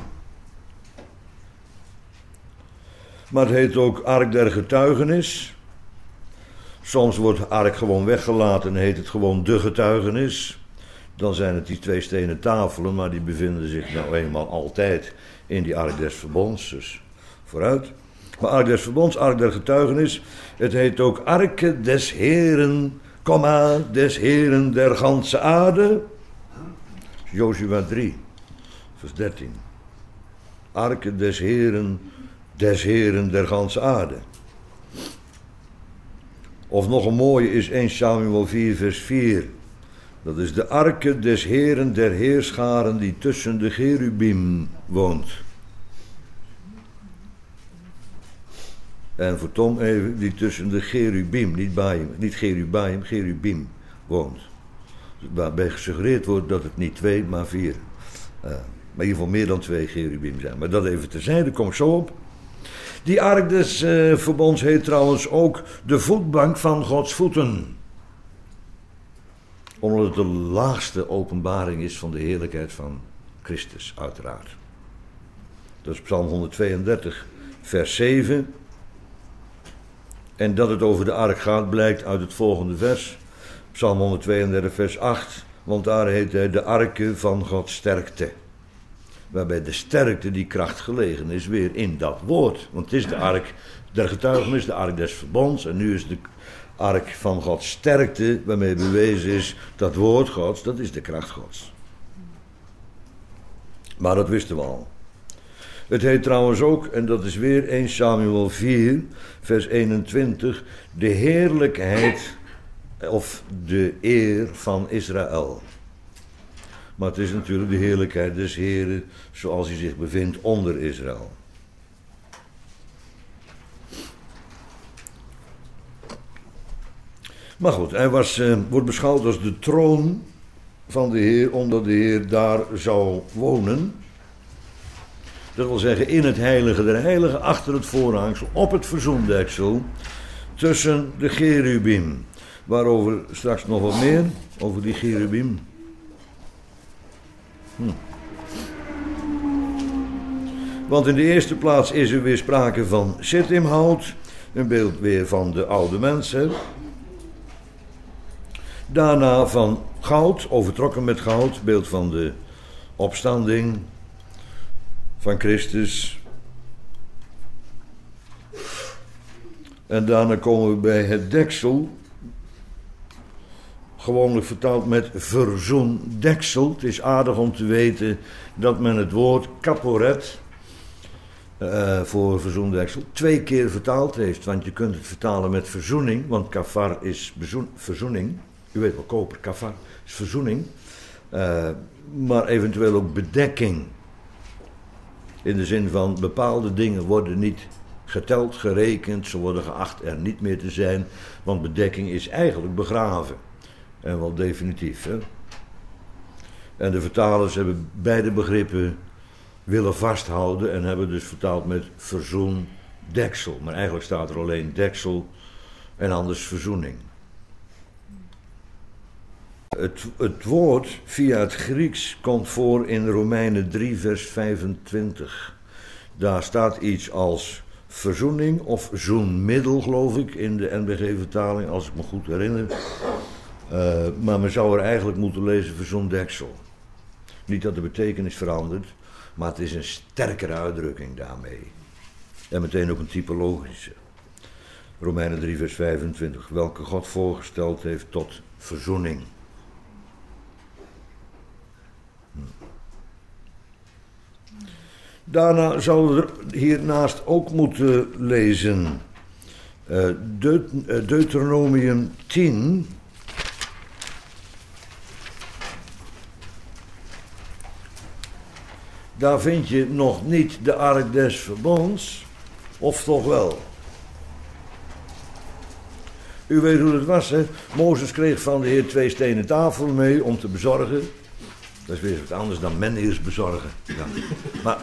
Maar het heet ook Ark der Getuigenis. Soms wordt de ark gewoon weggelaten en heet het gewoon de getuigenis. Dan zijn het die twee stenen tafelen, maar die bevinden zich nou eenmaal altijd in die Ark des Verbonds. Dus vooruit. Maar Ark des Verbonds, Ark der Getuigenis. Het heet ook Arke des Heren, komma, des Heren der ganse aarde. Jozua drie, vers dertien. Arke des Heren, des Heren der ganse aarde. Of nog een mooie is eerste Samuel vier vers vier. Dat is de arke des Heren der heerscharen die tussen de cherubim woont. En voor Tom even, die tussen de cherubim, niet baim, niet cherubaim, cherubim woont. Waarbij gesuggereerd wordt dat het niet twee, maar vier. Uh, maar in ieder geval meer dan twee cherubim zijn. Maar dat even terzijde, kom ik zo op. Die ark des uh, verbonds heet trouwens ook de voetbank van Gods voeten. Omdat het de laagste openbaring is van de heerlijkheid van Christus, uiteraard. Dat is Psalm honderdtweeëndertig, vers zeven. En dat het over de ark gaat, blijkt uit het volgende vers. Psalm honderdtweeëndertig, vers acht. Want daar heet hij de arke van Gods sterkte. Waarbij de sterkte, die kracht gelegen is, weer in dat woord. Want het is de ark der getuigenis, de ark des verbonds. En nu is de ark van Gods sterkte, waarmee bewezen is dat woord Gods, dat is de kracht Gods. Maar dat wisten we al. Het heet trouwens ook, en dat is weer eerste Samuel vier, vers eenentwintig, de heerlijkheid of de eer van Israël. Maar het is natuurlijk de heerlijkheid des Heren zoals hij zich bevindt onder Israël. Maar goed, hij was, uh, wordt beschouwd als de troon van de Heer, omdat de Heer daar zou wonen. Dat wil zeggen in het heilige der heiligen, achter het voorhangsel, op het verzoendeksel, tussen de cherubim. Waarover straks nog wat meer, over die cherubim. Hm. Want in de eerste plaats is er weer sprake van Sittimhout, een beeld weer van de oude mensen. Daarna van goud, overtrokken met goud, beeld van de opstanding van Christus. En daarna komen we bij het deksel, gewoonlijk vertaald met verzoendeksel. Het is aardig om te weten dat men het woord kaporet uh, voor verzoendeksel twee keer vertaald heeft. Want je kunt het vertalen met verzoening, want kafar is bezoen, verzoening. U weet wel, koper, kafar is verzoening. Uh, maar eventueel ook bedekking. In de zin van bepaalde dingen worden niet geteld, gerekend. Ze worden geacht er niet meer te zijn. Want bedekking is eigenlijk begraven. En wel definitief. Hè? En de vertalers hebben beide begrippen willen vasthouden. En hebben dus vertaald met verzoendeksel. Maar eigenlijk staat er alleen deksel en anders verzoening. Het, het woord via het Grieks komt voor in Romeinen drie vers vijfentwintig. Daar staat iets als verzoening of zoenmiddel, geloof ik, in de N B G-vertaling, als ik me goed herinner. Uh, maar men zou er eigenlijk moeten lezen verzoendeksel. Niet dat de betekenis verandert, maar het is een sterkere uitdrukking daarmee. En meteen ook een typologische. Romeinen drie vers vijfentwintig, welke God voorgesteld heeft tot verzoening. Hm. Daarna zouden we er hiernaast ook moeten lezen uh, Deut- uh, Deuteronomium tien. Daar vind je nog niet de ark des verbonds, of toch wel? U weet hoe het was, hè? Mozes kreeg van de Heer twee stenen tafelen mee om te bezorgen. Dat is weer wat anders dan men eerst bezorgen. Ja. Maar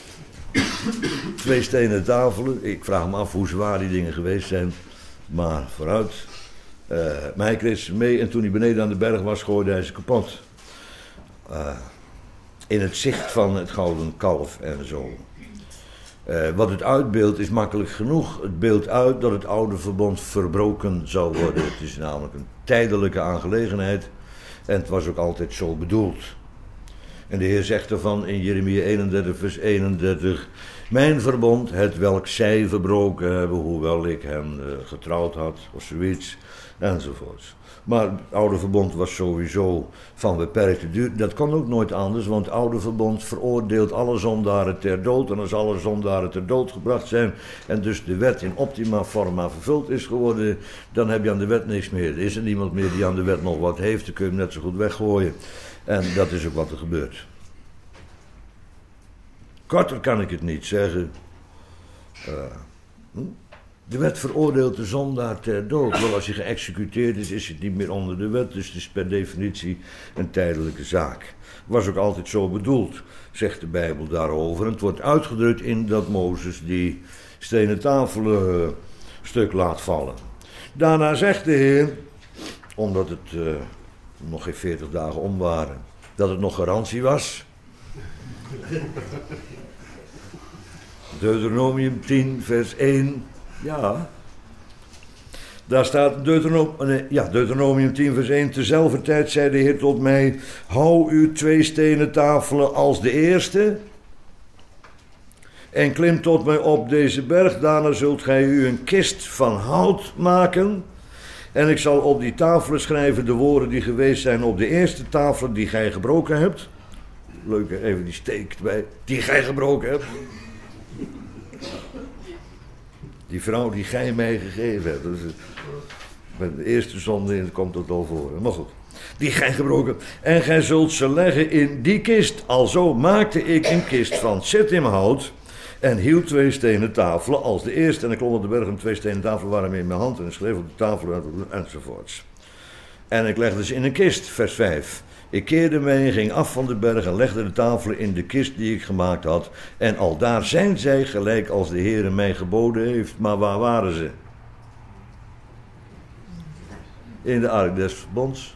twee stenen tafelen, ik vraag me af hoe zwaar die dingen geweest zijn. Maar vooruit. Uh, maar hij kreeg ze mee en toen hij beneden aan de berg was, gooide hij ze kapot. Uh, in het zicht van het gouden kalf en zo. Uh, wat het uitbeeldt is makkelijk genoeg. Het beeldt uit dat het oude verbond verbroken zou worden. Het is namelijk een tijdelijke aangelegenheid. En het was ook altijd zo bedoeld. En de Heer zegt ervan in Jeremia eenendertig vers eenendertig... Mijn verbond, het welk zij verbroken hebben, hoewel ik hen uh, getrouwd had, of zoiets, enzovoorts. Maar het oude verbond was sowieso van beperkte duur. Dat kon ook nooit anders, want het oude verbond veroordeelt alle zondaren ter dood. En als alle zondaren ter dood gebracht zijn en dus de wet in optima forma vervuld is geworden, dan heb je aan de wet niks meer. Er is er niemand meer die aan de wet nog wat heeft, dan kun je hem net zo goed weggooien. En dat is ook wat er gebeurt. Korter kan ik het niet zeggen. Uh, hm? De wet veroordeelt de zondaar ter dood. Wel, als hij geëxecuteerd is, is het niet meer onder de wet. Dus het is per definitie een tijdelijke zaak. Was ook altijd zo bedoeld, zegt de Bijbel daarover. En het wordt uitgedrukt in dat Mozes die stenen tafelen uh, stuk laat vallen. Daarna zegt de Heer, omdat het uh, nog geen veertig dagen om waren, dat het nog garantie was. Deuteronomium tien vers één. Ja. Daar staat Deuteronomium, nee, ja, Deuteronomium tien vers één. Tezelfde tijd zei de Heer tot mij: hou u twee stenen tafelen als de eerste. En klim tot mij op deze berg. Daarna zult gij u een kist van hout maken. En ik zal op die tafelen schrijven de woorden die geweest zijn op de eerste tafelen die gij gebroken hebt. Leuk, hè? Even die steek erbij. Die gij gebroken hebt. Die vrouw die gij mij gegeven hebt. Dus bij de eerste zonde komt dat al voor. Maar goed. Die gij gebroken. En gij zult ze leggen in die kist. Alzo maakte ik een kist van sittimhout. En hield twee stenen tafelen als de eerste. En ik klom op de berg en twee stenen tafelen waren in mijn hand. En ik schreef op de tafel enzovoorts. En ik legde ze in een kist, vers vijf. Ik keerde mij en ging af van de berg en legde de tafelen in de kist die ik gemaakt had. En aldaar zijn zij gelijk als de Heere mij geboden heeft. Maar waar waren ze? In de ark des verbonds.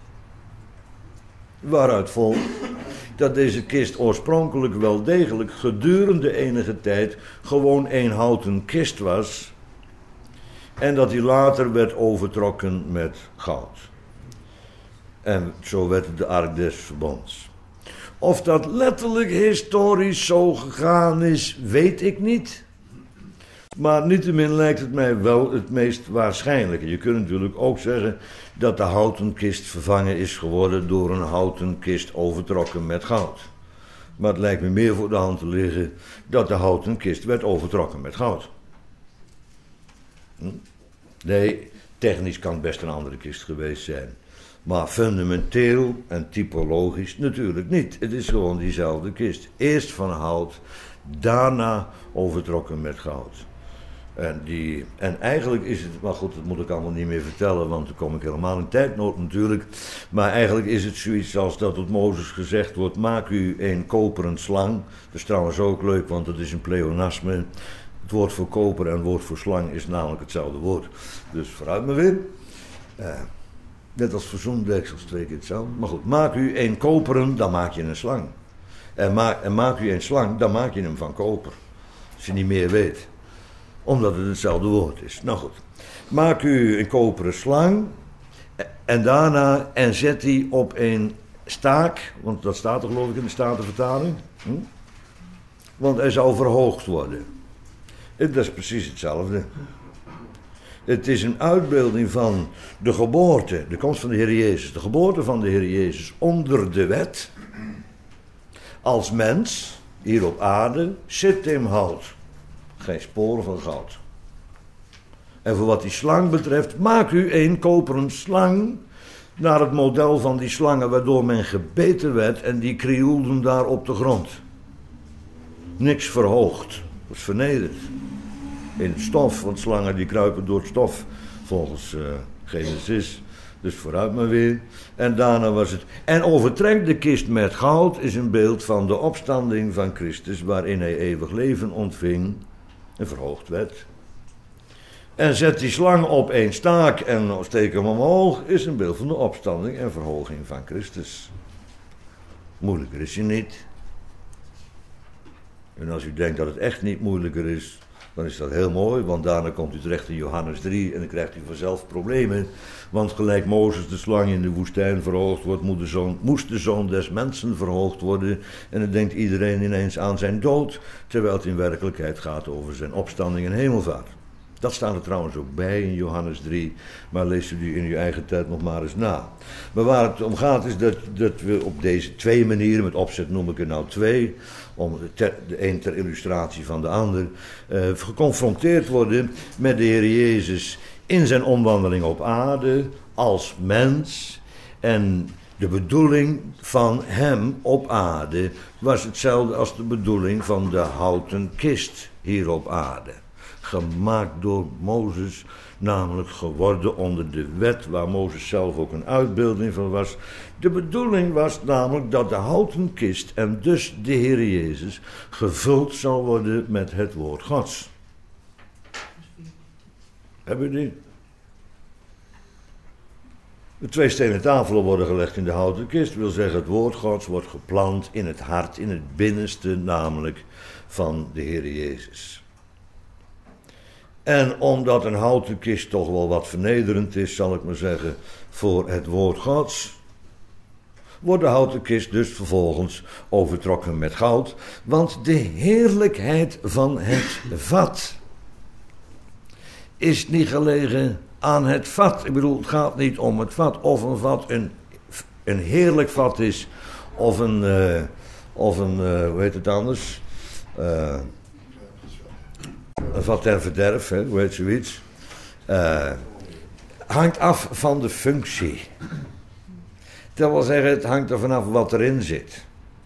Waaruit volgt dat deze kist oorspronkelijk wel degelijk gedurende enige tijd gewoon een houten kist was. En dat die later werd overtrokken met goud. En zo werd het de ark des verbonds. Of dat letterlijk historisch zo gegaan is, weet ik niet. Maar niettemin lijkt het mij wel het meest waarschijnlijke. Je kunt natuurlijk ook zeggen dat de houten kist vervangen is geworden door een houten kist overtrokken met goud. Maar het lijkt me meer voor de hand te liggen dat de houten kist werd overtrokken met goud. Hm? Nee, technisch kan het best een andere kist geweest zijn. Maar fundamenteel en typologisch natuurlijk niet. Het is gewoon diezelfde kist. Eerst van hout, daarna overtrokken met goud. En, die, en eigenlijk is het, maar goed, dat moet ik allemaal niet meer vertellen, want dan kom ik helemaal in tijdnood natuurlijk. Maar eigenlijk is het zoiets als dat tot Mozes gezegd wordt: maak u een koperen slang. Dat is trouwens ook leuk, want dat is een pleonasme. Het woord voor koper en het woord voor slang is namelijk hetzelfde woord. Dus vooruit maar weer. Uh, Net als verzoendeksels, twee keer hetzelfde. Maar goed, maak u een koperen, dan maak je een slang. En maak, en maak u een slang, dan maak je hem van koper. Als je niet meer weet. Omdat het hetzelfde woord is. Nou goed. Maak u een koperen slang. En daarna, en zet die op een staak. Want dat staat er geloof ik in de Statenvertaling. Hm? Want hij zou verhoogd worden. En dat is precies hetzelfde. Het is een uitbeelding van de geboorte, de komst van de Heer Jezus. De geboorte van de Heer Jezus onder de wet. Als mens, hier op aarde, zit hem hout. Geen sporen van goud. En voor wat die slang betreft, maak u een koperen slang naar het model van die slangen waardoor men gebeten werd en die krioelden daar op de grond. Niks verhoogd, dat is vernederd. In het stof, want slangen die kruipen door het stof, volgens uh, Genesis. Dus vooruit maar weer. En daarna was het... En overtrekt de kist met goud is een beeld van de opstanding van Christus, waarin hij eeuwig leven ontving en verhoogd werd. En zet die slang op één staak en steek hem omhoog, is een beeld van de opstanding en verhoging van Christus. Moeilijker is hij niet. En als u denkt dat het echt niet moeilijker is, dan is dat heel mooi, want daarna komt u terecht in Johannes drie en dan krijgt u vanzelf problemen. Want gelijk Mozes de slang in de woestijn verhoogd wordt, moet de zoon, moest de zoon des mensen verhoogd worden. En dan denkt iedereen ineens aan zijn dood, terwijl het in werkelijkheid gaat over zijn opstanding en hemelvaart. Dat staat er trouwens ook bij in Johannes drie, maar lees u die in uw eigen tijd nog maar eens na. Maar waar het om gaat is dat, dat we op deze twee manieren, met opzet noem ik er nou twee, om ter, de een ter illustratie van de ander, uh, geconfronteerd worden met de Heer Jezus in zijn omwandeling op aarde, als mens. En de bedoeling van hem op aarde was hetzelfde als de bedoeling van de houten kist hier op aarde. Gemaakt door Mozes, namelijk geworden onder de wet, waar Mozes zelf ook een uitbeelding van was. De bedoeling was namelijk dat de houten kist, en dus de Heer Jezus, gevuld zou worden met het woord Gods. Hebben we die? De twee stenen tafelen worden gelegd in de houten kist, wil zeggen het woord Gods wordt geplant in het hart, in het binnenste namelijk van de Heer Jezus. En omdat een houten kist toch wel wat vernederend is, zal ik maar zeggen, voor het woord Gods, wordt de houten kist dus vervolgens overtrokken met goud, want de heerlijkheid van het vat is niet gelegen aan het vat. Ik bedoel, het gaat niet om het vat, of een vat een, een heerlijk vat is, of een, uh, of een uh, hoe heet het anders, uh, een vat ter verderf, hè, hoe heet zoiets. Uh, hangt af van de functie. Dat wil zeggen, het hangt er vanaf wat erin zit.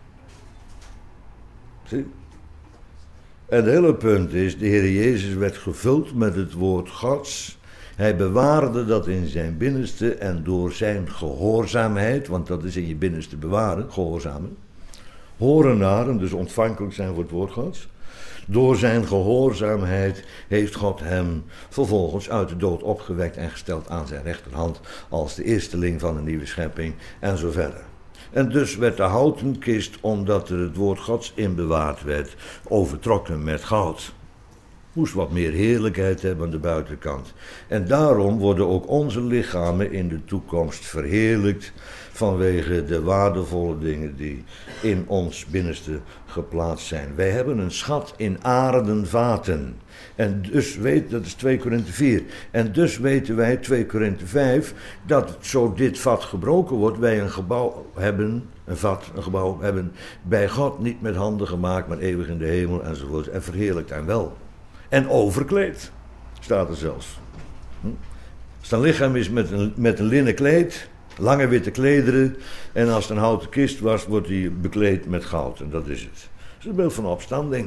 Zie? En het hele punt is, de Heer Jezus werd gevuld met het woord Gods. Hij bewaarde dat in zijn binnenste en door zijn gehoorzaamheid, want dat is in je binnenste bewaren, gehoorzamen. Horen naar en dus ontvankelijk zijn voor het woord Gods. Door zijn gehoorzaamheid heeft God hem vervolgens uit de dood opgewekt en gesteld aan zijn rechterhand als de eersteling van een nieuwe schepping en zo verder. En dus werd de houten kist, omdat er het woord Gods in bewaard werd, overtrokken met goud. Moest wat meer heerlijkheid hebben aan de buitenkant. En daarom worden ook onze lichamen in de toekomst verheerlijkt vanwege de waardevolle dingen die in ons binnenste geplaatst zijn. Wij hebben een schat in aarden vaten. En dus weet, dat is twee Korinthe vier. En dus weten wij, twee Korinthe vijf, dat zo dit vat gebroken wordt, wij een gebouw hebben, een vat, een gebouw hebben, bij God niet met handen gemaakt, maar eeuwig in de hemel enzovoort. En verheerlijkt en wel. En overkleed, staat er zelfs. Hm? Als het een lichaam is met een, met een linnen kleed, lange witte klederen, en als het een houten kist was, wordt die bekleed met goud. En dat is het. Dat is een beeld van opstanding.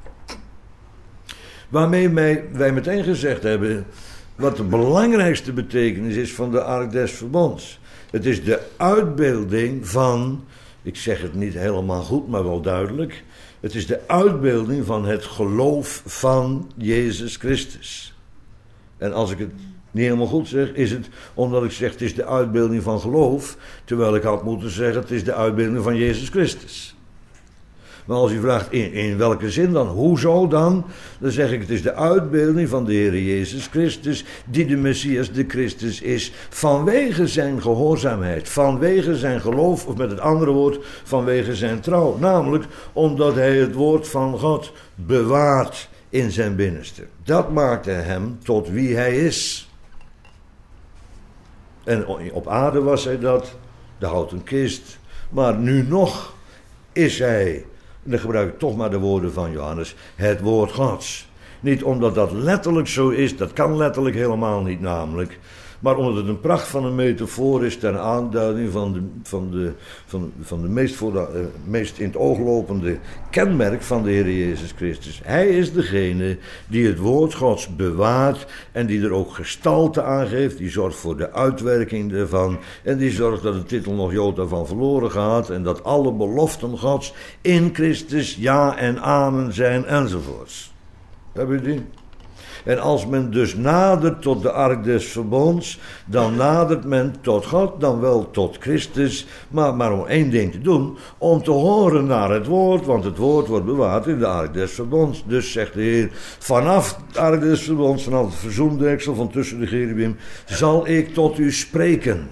Waarmee wij, wij meteen gezegd hebben, wat de belangrijkste betekenis is van de Ark des Verbonds. Het is de uitbeelding van, ik zeg het niet helemaal goed, maar wel duidelijk, het is de uitbeelding van het geloof van Jezus Christus. En als ik het niet helemaal goed zeg, is het omdat ik zeg het is de uitbeelding van geloof, terwijl ik had moeten zeggen het is de uitbeelding van Jezus Christus. Maar als u vraagt in, in welke zin dan, hoezo dan, dan zeg ik het is de uitbeelding van de Heer Jezus Christus, die de Messias, de Christus is, vanwege zijn gehoorzaamheid, vanwege zijn geloof, of met het andere woord, vanwege zijn trouw. Namelijk omdat hij het woord van God bewaart in zijn binnenste. Dat maakte hem tot wie hij is. En op aarde was hij dat, de houten kist, maar nu nog is hij, en dan gebruik ik toch maar de woorden van Johannes, het woord Gods. Niet omdat dat letterlijk zo is, dat kan letterlijk helemaal niet namelijk, maar omdat het een pracht van een metafoor is ter aanduiding van de, van de, van, van de meest, voor de, uh, meest in het oog lopende kenmerk van de Heer Jezus Christus. Hij is degene die het woord Gods bewaart en die er ook gestalte aan geeft, die zorgt voor de uitwerking ervan en die zorgt dat de titel nog jota van verloren gaat en dat alle beloften Gods in Christus ja en amen zijn enzovoorts. Hebben jullie die? En als men dus nadert tot de ark des verbonds, dan nadert men tot God, dan wel tot Christus, maar, maar om één ding te doen, om te horen naar het woord, want het woord wordt bewaard in de ark des verbonds. Dus zegt de Heer, vanaf de ark des verbonds, vanaf het verzoendeksel van tussen de cherubim, zal ik tot u spreken.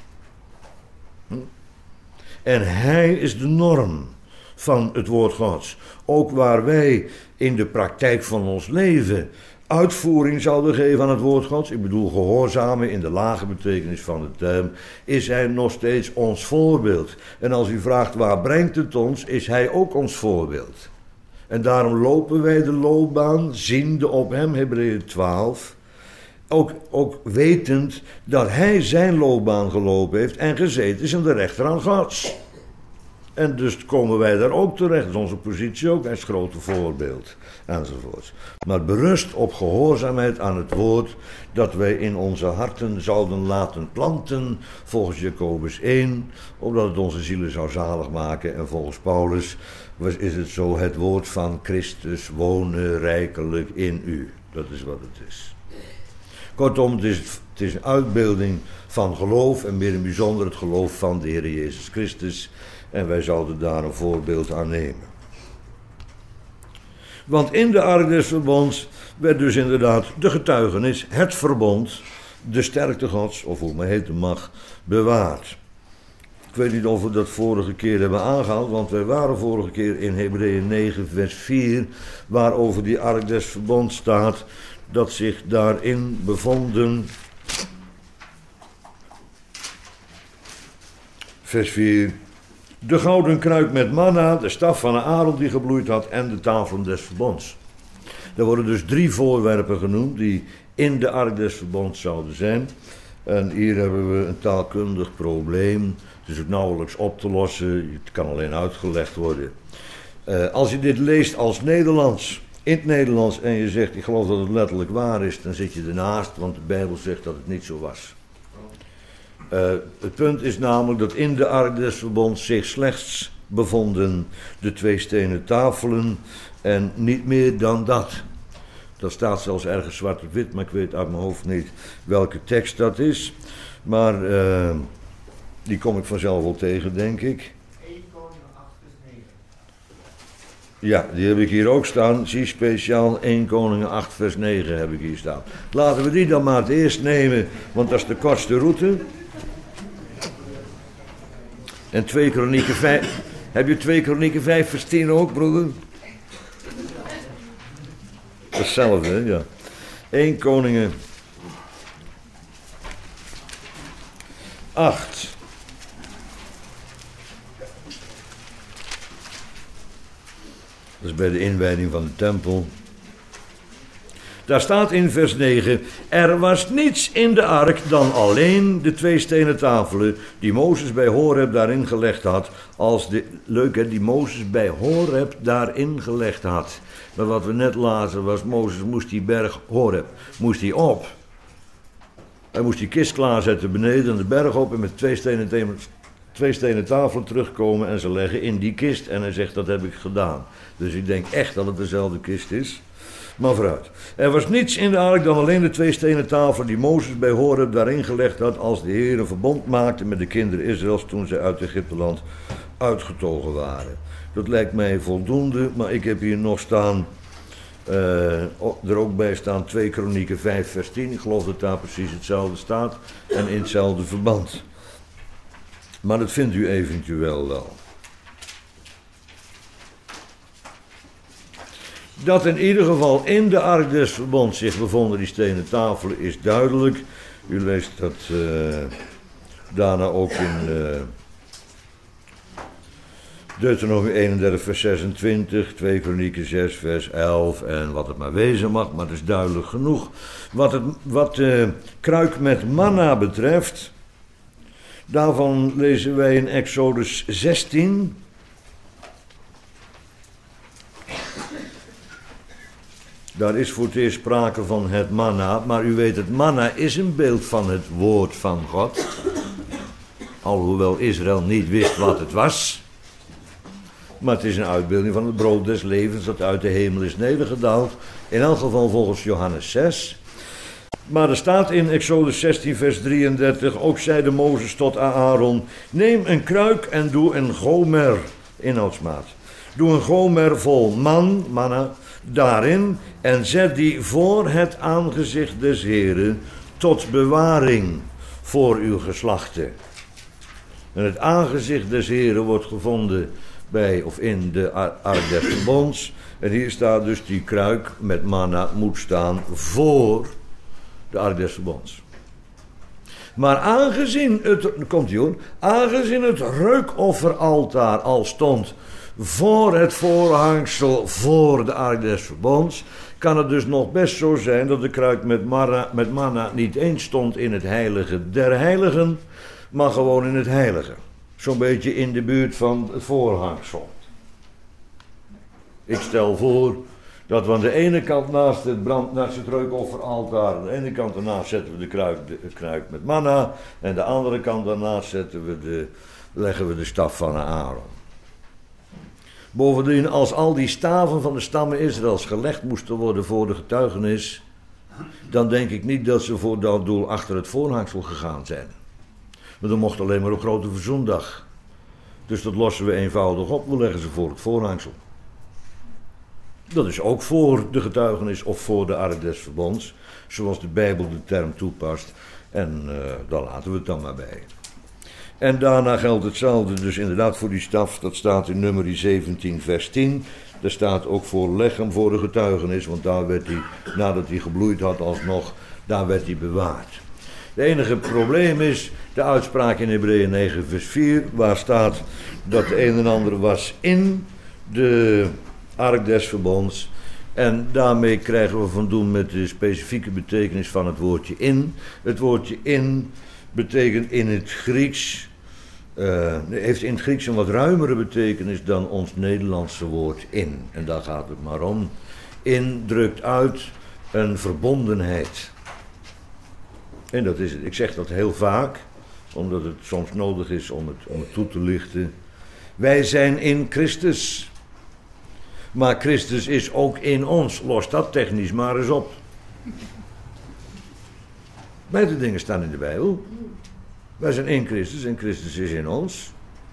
Hm? En hij is de norm van het woord Gods. Ook waar wij in de praktijk van ons leven uitvoering zouden geven aan het woord Gods, ik bedoel gehoorzamen in de lage betekenis van de term, is hij nog steeds ons voorbeeld. En als u vraagt waar brengt het ons, is hij ook ons voorbeeld. En daarom lopen wij de loopbaan, ziende op hem, Hebreeën twaalf, ook, ook wetend dat hij zijn loopbaan gelopen heeft en gezeten is aan de rechterhand Gods. En dus komen wij daar ook terecht, dat is onze positie ook, hij is het grote voorbeeld, enzovoort. Maar berust op gehoorzaamheid aan het woord, dat wij in onze harten zouden laten planten, volgens Jacobus één, opdat het onze zielen zou zalig maken. En volgens Paulus is het zo, het woord van Christus wonen rijkelijk in u. Dat is wat het is. Kortom, het is, het is een uitbeelding van geloof, en meer in bijzonder het geloof van de Heer Jezus Christus. En wij zouden daar een voorbeeld aan nemen. Want in de ark des verbonds werd dus inderdaad de getuigenis, het verbond, de sterkte Gods, of hoe het maar heten mag, bewaard. Ik weet niet of we dat vorige keer hebben aangehaald, want wij waren vorige keer in Hebreeën negen vers vier, waarover die ark des verbonds staat, dat zich daarin bevonden. Vers vier. De gouden kruik met manna, de staf van Aaron die gebloeid had en de tafelen des verbonds. Er worden dus drie voorwerpen genoemd die in de ark des verbonds zouden zijn. En hier hebben we een taalkundig probleem. Het is ook nauwelijks op te lossen, het kan alleen uitgelegd worden. Uh, als je dit leest als Nederlands, in het Nederlands, en je zegt ik geloof dat het letterlijk waar is, dan zit je ernaast, want de Bijbel zegt dat het niet zo was. Uh, het punt is namelijk dat in de ark des verbonds zich slechts bevonden de twee stenen tafelen en niet meer dan dat. Dat staat zelfs ergens zwart op wit, maar ik weet uit mijn hoofd niet welke tekst dat is. Maar uh, die kom ik vanzelf wel tegen, denk ik. één Koningen acht vers negen. Ja, die heb ik hier ook staan. Zie speciaal één Koningen acht vers negen heb ik hier staan. Laten we die dan maar het eerst nemen, want dat is de kortste route. En twee Kronieken vijf. Heb je twee Kronieken vijf vers tien ook, broeder? Hetzelfde, hè? Ja. één Koningen acht. Dat is bij de inwijding van de tempel. Daar staat in vers negen, er was niets in de ark dan alleen de twee stenen tafelen die Mozes bij Horeb daarin gelegd had. Als de, leuk hè, die Mozes bij Horeb daarin gelegd had. Maar wat we net lazen was, Mozes moest die berg Horeb, moest hij op. Hij moest die kist klaarzetten beneden de berg op en met twee stenen, twee stenen tafelen terugkomen en ze leggen in die kist. En hij zegt, dat heb ik gedaan. Dus ik denk echt dat het dezelfde kist is. Maar vooruit. Er was niets in de ark dan alleen de twee stenen tafelen die Mozes bij Horeb daarin gelegd had als de Heer een verbond maakte met de kinderen Israëls toen zij uit Egypteland uitgetogen waren. Dat lijkt mij voldoende, maar ik heb hier nog staan, uh, er ook bij staan twee Kronieken vijf vers tien. Ik geloof dat daar precies hetzelfde staat en in hetzelfde verband. Maar dat vindt u eventueel wel. Dat in ieder geval in de ark des verbonds zich bevonden die stenen tafelen is duidelijk. U leest dat uh, daarna ook in uh, Deuteronomium eenendertig vers zesentwintig, twee Kronieken zes vers elf en wat het maar wezen mag, maar het is duidelijk genoeg. Wat, het, wat de kruik met manna betreft, daarvan lezen wij in Exodus zestien... Daar is voor het eerst sprake van het manna, maar u weet, het manna is een beeld van het woord van God. Alhoewel Israël niet wist wat het was. Maar het is een uitbeelding van het brood des levens dat uit de hemel is nedergedaald. In elk geval volgens Johannes zes. Maar er staat in Exodus zestien vers drieëndertig, ook zeide Mozes tot Aaron, neem een kruik en doe een gomer, inhoudsmaat. Doe een gomer vol man, manna, daarin en zet die voor het aangezicht des Heren tot bewaring voor uw geslachten. En het aangezicht des Heren wordt gevonden bij of in de ark des verbonds. En hier staat dus die kruik met manna moet staan voor de ark des verbonds. Maar aangezien het, komt ie hoor, aangezien het reukofferaltaar al stond voor het voorhangsel voor de ark des verbonds, kan het dus nog best zo zijn dat de kruik met manna, met manna niet eens stond in het heilige der heiligen, maar gewoon in het heilige. Zo'n beetje in de buurt van het voorhangsel. Ik stel voor dat we aan de ene kant naast het, brand, naast het reukofferaltaar, aan de ene kant daarnaast zetten we de kruik, de, de kruik met manna, en de andere kant daarnaast zetten we de, leggen we de staf van Aaron. Bovendien, als al die staven van de stammen Israëls gelegd moesten worden voor de getuigenis, dan denk ik niet dat ze voor dat doel achter het voorhangsel gegaan zijn. Maar dat mocht alleen maar op Grote Verzoendag. Dus dat lossen we eenvoudig op, we leggen ze voor het voorhangsel. Dat is ook voor de getuigenis of voor de ark des verbonds, zoals de Bijbel de term toepast. En uh, daar laten we het dan maar bij. En daarna geldt hetzelfde dus inderdaad voor die staf. Dat staat in Numeri zeventien vers tien. Daar staat ook voor leggen voor de getuigenis. Want daar werd hij, nadat hij gebloeid had alsnog, daar werd hij bewaard. Het enige probleem is de uitspraak in Hebreeën negen vers vier. Waar staat dat de een en ander was in de ark des verbonds. En daarmee krijgen we van doen met de specifieke betekenis van het woordje in. Het woordje in betekent in het Grieks, uh, heeft in het Grieks een wat ruimere betekenis dan ons Nederlandse woord in. En daar gaat het maar om. In drukt uit een verbondenheid. En dat is het. Ik zeg dat heel vaak, omdat het soms nodig is om het, om het toe te lichten. Wij zijn in Christus. Maar Christus is ook in ons. Los dat technisch maar eens op. Beide dingen staan in de Bijbel. Wij zijn in Christus en Christus is in ons.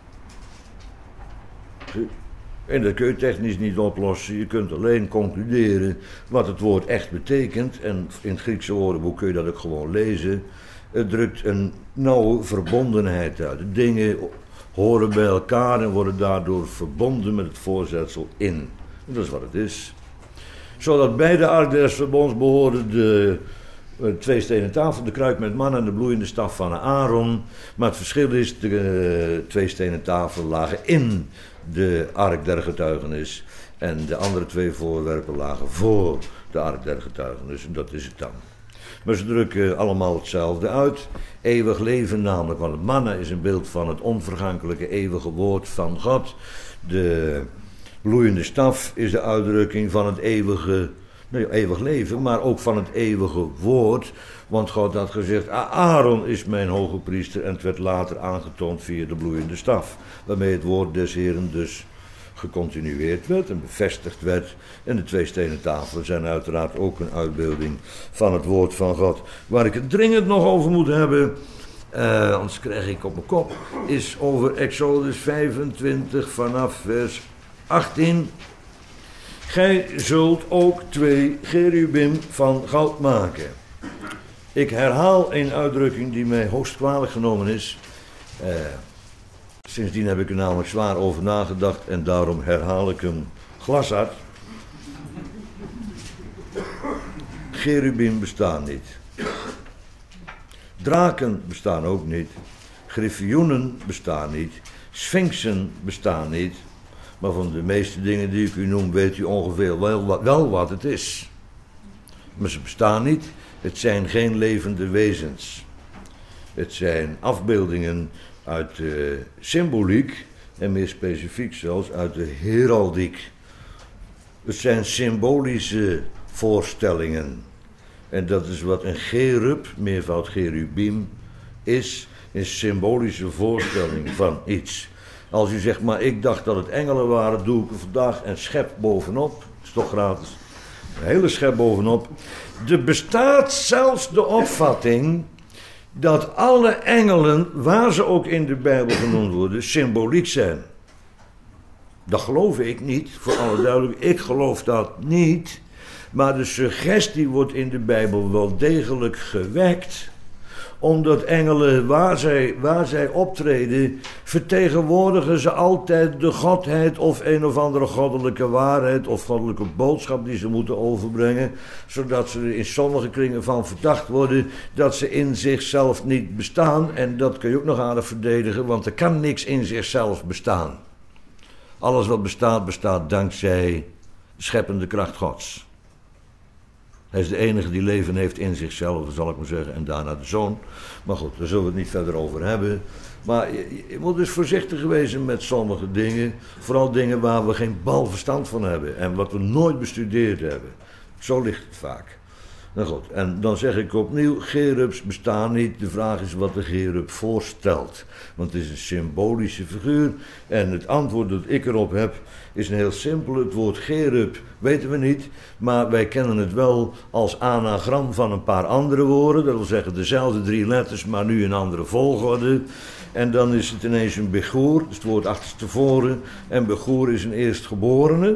En dat kun je technisch niet oplossen. Je kunt alleen concluderen wat het woord echt betekent. En in het Griekse woordenboek kun je dat ook gewoon lezen. Het drukt een nauwe verbondenheid uit. De dingen horen bij elkaar en worden daardoor verbonden met het voorzetsel in. En dat is wat het is. Zodat bij de ark des verbonds behoren de uh, twee stenen tafel, de kruik met manna en de bloeiende staf van Aaron. Maar het verschil is, de uh, twee stenen tafel lagen in de ark der getuigenis. En de andere twee voorwerpen lagen voor de ark der getuigenis. En dat is het dan. Maar ze drukken allemaal hetzelfde uit. Eeuwig leven namelijk, want het manna is een beeld van het onvergankelijke eeuwige woord van God. De bloeiende staf is de uitdrukking van het eeuwige, nee, eeuwig leven, maar ook van het eeuwige woord. Want God had gezegd, Aaron is mijn hoge priester, en het werd later aangetoond via de bloeiende staf. Waarmee het woord des Heren dus gecontinueerd werd en bevestigd werd. En de twee stenen tafelen zijn uiteraard ook een uitbeelding van het woord van God. Waar ik het dringend nog over moet hebben, uh, anders krijg ik op mijn kop, is over Exodus vijfentwintig vanaf vers achttien. Gij zult ook twee cherubim van goud maken. Ik herhaal een uitdrukking die mij hoogst kwalijk genomen is. Uh, sindsdien heb ik er namelijk zwaar over nagedacht en daarom herhaal ik hem glashard. Cherubim bestaan niet. Draken bestaan ook niet. Griffioenen bestaan niet. Sphinxen bestaan niet. Maar van de meeste dingen die ik u noem weet u ongeveer wel, wel wat het is. Maar ze bestaan niet. Het zijn geen levende wezens. Het zijn afbeeldingen uit de symboliek en meer specifiek zelfs uit de heraldiek. Het zijn symbolische voorstellingen. En dat is wat een cherub, meervoud cherubim, is. Een symbolische voorstelling van iets. Als u zegt, maar ik dacht dat het engelen waren, doe ik er vandaag een schep bovenop. Dat is toch gratis. Een hele schep bovenop. Er bestaat zelfs de opvatting dat alle engelen, waar ze ook in de Bijbel genoemd worden, symboliek zijn. Dat geloof ik niet, voor alle duidelijkheid. Ik geloof dat niet. Maar de suggestie wordt in de Bijbel wel degelijk gewekt, omdat engelen, waar zij, waar zij optreden, vertegenwoordigen ze altijd de godheid of een of andere goddelijke waarheid of goddelijke boodschap die ze moeten overbrengen, zodat ze er in sommige kringen van verdacht worden dat ze in zichzelf niet bestaan. En dat kun je ook nog aardig verdedigen, want er kan niks in zichzelf bestaan. Alles wat bestaat, bestaat dankzij de scheppende kracht Gods. Hij is de enige die leven heeft in zichzelf, zal ik maar zeggen, en daarna de Zoon. Maar goed, daar zullen we het niet verder over hebben. Maar je, je moet dus voorzichtig wezen met sommige dingen. Vooral dingen waar we geen bal verstand van hebben en wat we nooit bestudeerd hebben. Zo ligt het vaak. Nou goed, en dan zeg ik opnieuw, cherubs bestaan niet. De vraag is wat de cherub voorstelt. Want het is een symbolische figuur. En het antwoord dat ik erop heb is een heel simpel. Het woord cherub weten we niet, maar wij kennen het wel als anagram van een paar andere woorden. Dat wil zeggen dezelfde drie letters, maar nu in andere volgorde. En dan is het ineens een begoer, dus het woord achterstevoren. En begoer is een eerstgeborene.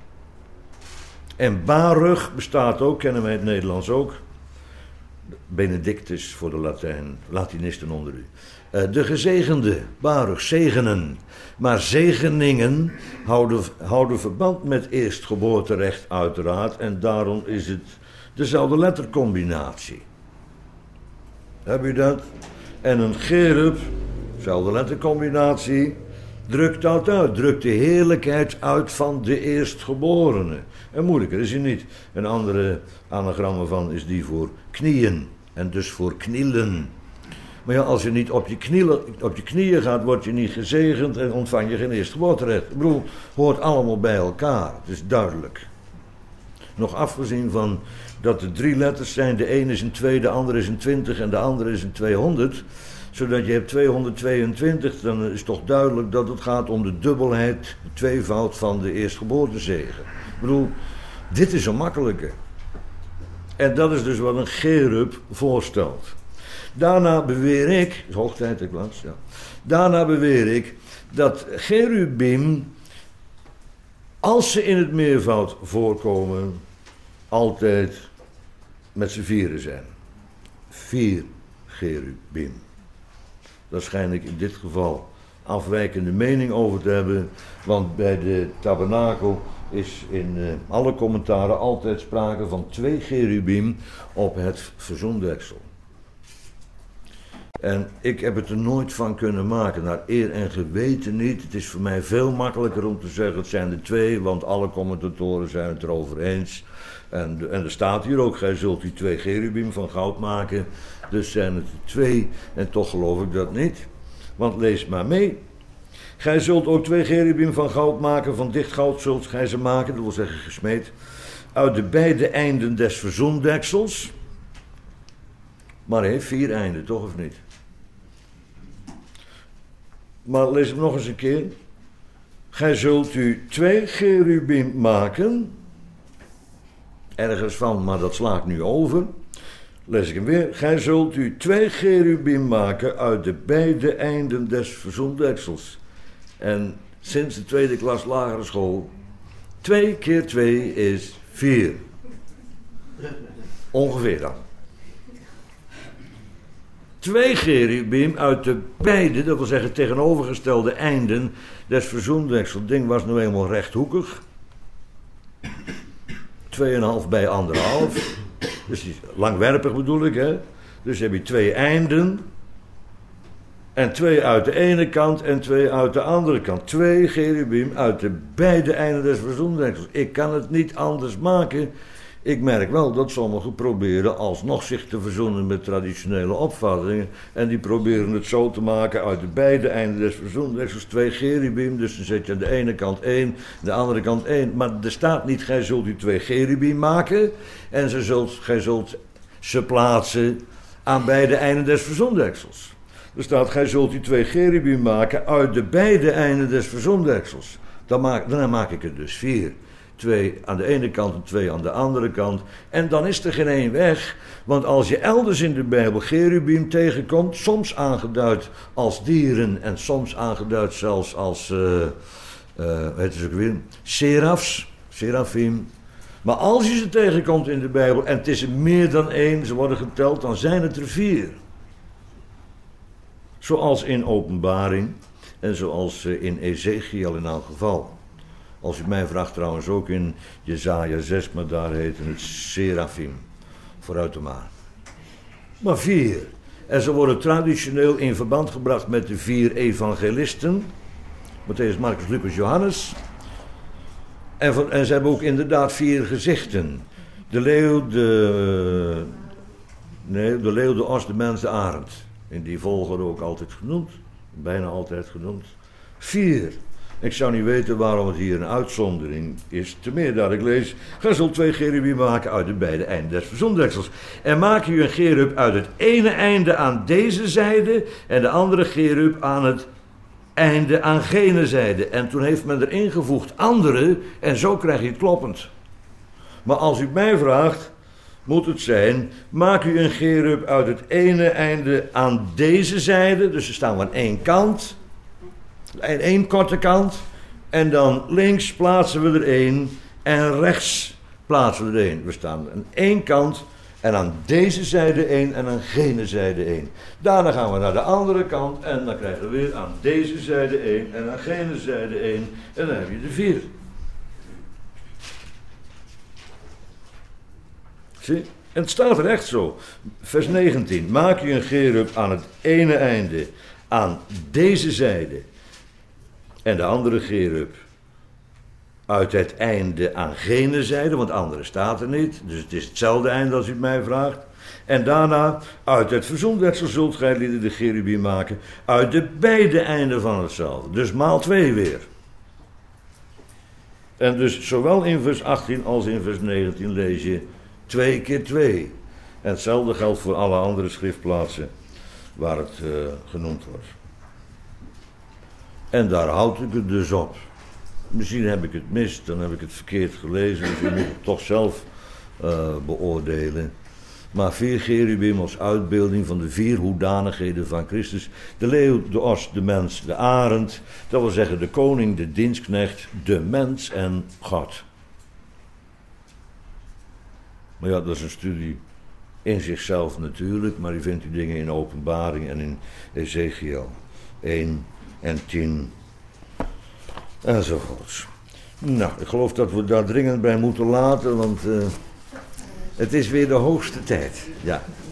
En Baruch bestaat ook, kennen wij in het Nederlands ook. Benedictus voor de Latijn, Latinisten onder u. Uh, de gezegende, Baruch, zegenen. Maar zegeningen houden, houden verband met eerstgeboorterecht uiteraard. En daarom is het dezelfde lettercombinatie. Heb u dat? En een cherub, dezelfde lettercombinatie, drukt dat uit. Drukt de heerlijkheid uit van de eerstgeborene. En moeilijker is hij niet. Een andere anagram ervan is die voor knieën. En dus voor knielen. Maar ja, als je niet op je, knielen, op je knieën gaat, word je niet gezegend en ontvang je geen eerstgeboorterecht. Ik bedoel, hoort allemaal bij elkaar. Het is duidelijk. Nog afgezien van dat er drie letters zijn. De een is een twee, de ander is een twintig en de andere is een tweehonderd. Zodat je hebt tweehonderdtweeëntwintig, dan is toch duidelijk dat het gaat om de dubbelheid, de tweevoud van de eerstgeboortezegen. Ik bedoel, dit is een makkelijke. En dat is dus wat een cherub voorstelt. Daarna beweer ik, is hoog tijd, ik las, ja. Daarna beweer ik dat cherubim, als ze in het meervoud voorkomen, altijd met z'n vieren zijn. Vier cherubim. Daar schijn ik in dit geval afwijkende mening over te hebben, want bij de tabernakel is in uh, alle commentaren altijd sprake van twee cherubim op het verzoendeksel. En ik heb het er nooit van kunnen maken, naar eer en geweten niet. Het is voor mij veel makkelijker om te zeggen, het zijn er twee, want alle commentatoren zijn het erover eens. En, de, en er staat hier ook, gij zult die twee cherubim van goud maken. Dus zijn het er twee, en toch geloof ik dat niet. Want lees maar mee. Gij zult ook twee cherubim van goud maken, van dicht goud zult gij ze maken, dat wil zeggen gesmeed, uit de beide einden des verzoendeksels. Maar hij heeft vier einden, toch of niet? Maar lees hem nog eens een keer. gij zult u twee cherubim maken, ergens van, maar dat slaat nu over. Lees ik hem weer. Gij zult u twee cherubim maken uit de beide einden des verzoendeksels. En sinds de tweede klas lagere school, twee keer twee is vier. Ongeveer dan. Twee cherubim uit de beide, dat wil zeggen tegenovergestelde einden des verzoendeksels. Het ding was nu eenmaal rechthoekig. Tweeënhalf bij anderhalf. Dus die is langwerpig bedoel ik, hè. Dus heb je twee einden. En twee uit de ene kant en twee uit de andere kant. Twee cherubim uit de beide einden des verzoendeksels. Ik kan het niet anders maken. Ik merk wel dat sommigen proberen alsnog zich te verzoenen met traditionele opvattingen. En die proberen het zo te maken uit de beide einden des verzoendeksels. Twee cherubim, dus dan zet je aan de ene kant één, aan de andere kant één. Maar er staat niet, gij zult u twee cherubim maken. En ze zult, gij zult ze plaatsen aan beide einden des verzoendeksels. Er staat, gij zult u twee cherubim maken uit de beide einden des verzoendeksels. Dan maak, daarna maak ik er dus vier. Twee aan de ene kant en twee aan de andere kant. En dan is er geen één weg. Want als je elders in de Bijbel cherubim tegenkomt, soms aangeduid als dieren en soms aangeduid zelfs als, uh, uh, het is ook weer, serafs, serafim. Maar als je ze tegenkomt in de Bijbel en het is er meer dan één, ze worden geteld, dan zijn het er vier. Zoals in Openbaring en zoals in Ezechiel in elk geval. Als u mij vraagt trouwens ook in Jesaja zes, maar daar heten het serafim. Vooruit de maar. Maar vier. En ze worden traditioneel in verband gebracht met de vier evangelisten. Mattheüs, Marcus, Lucas, Johannes. En, van, en ze hebben ook inderdaad vier gezichten. De leeuw, de... Nee, de leeuw, de os, de mens, de arend. In die volgorde ook altijd genoemd. Bijna altijd genoemd. Vier. Ik zou niet weten waarom het hier een uitzondering is. Te meer dat ik lees, gij zult twee cherubim maken uit de beide einden des verzoendeksels. En maak u een cherub uit het ene einde aan deze zijde en de andere cherub aan het einde aan gene zijde. En toen heeft men er ingevoegd andere en zo krijg je het kloppend. Maar als u mij vraagt, moet het zijn, maak u een cherub uit het ene einde aan deze zijde, dus ze staan aan één kant, aan één korte kant, en dan links plaatsen we er één en rechts plaatsen we er één. We staan aan één kant en aan deze zijde één en aan gene zijde één. Daarna gaan we naar de andere kant en dan krijgen we weer aan deze zijde één en aan gene zijde één en dan heb je de vier. Zie? En het staat er echt zo. Vers negentien. Maak je een cherub aan het ene einde, aan deze zijde. En de andere cherub uit het einde aan gene zijde, want andere staat er niet. Dus het is hetzelfde einde als u het mij vraagt. En daarna, uit het verzoendeksel zult gij lieden de cherubim maken, uit de beide einden van hetzelfde. Dus maal twee weer. En dus zowel in vers achttien als in vers negentien lees je twee keer twee. En hetzelfde geldt voor alle andere schriftplaatsen waar het uh, genoemd wordt. En daar houd ik het dus op. Misschien heb ik het mis, dan heb ik het verkeerd gelezen, dus je moet het toch zelf uh, beoordelen. Maar vier cherubim als uitbeelding van de vier hoedanigheden van Christus. De leeuw, de os, de mens, de arend. Dat wil zeggen de koning, de dienstknecht, de mens en God. Maar ja, dat is een studie in zichzelf natuurlijk, maar u vindt u dingen in Openbaring en in Ezechiel één en tien enzovoorts. Nou, ik geloof dat we daar dringend bij moeten laten, want uh, het is weer de hoogste tijd. Ja.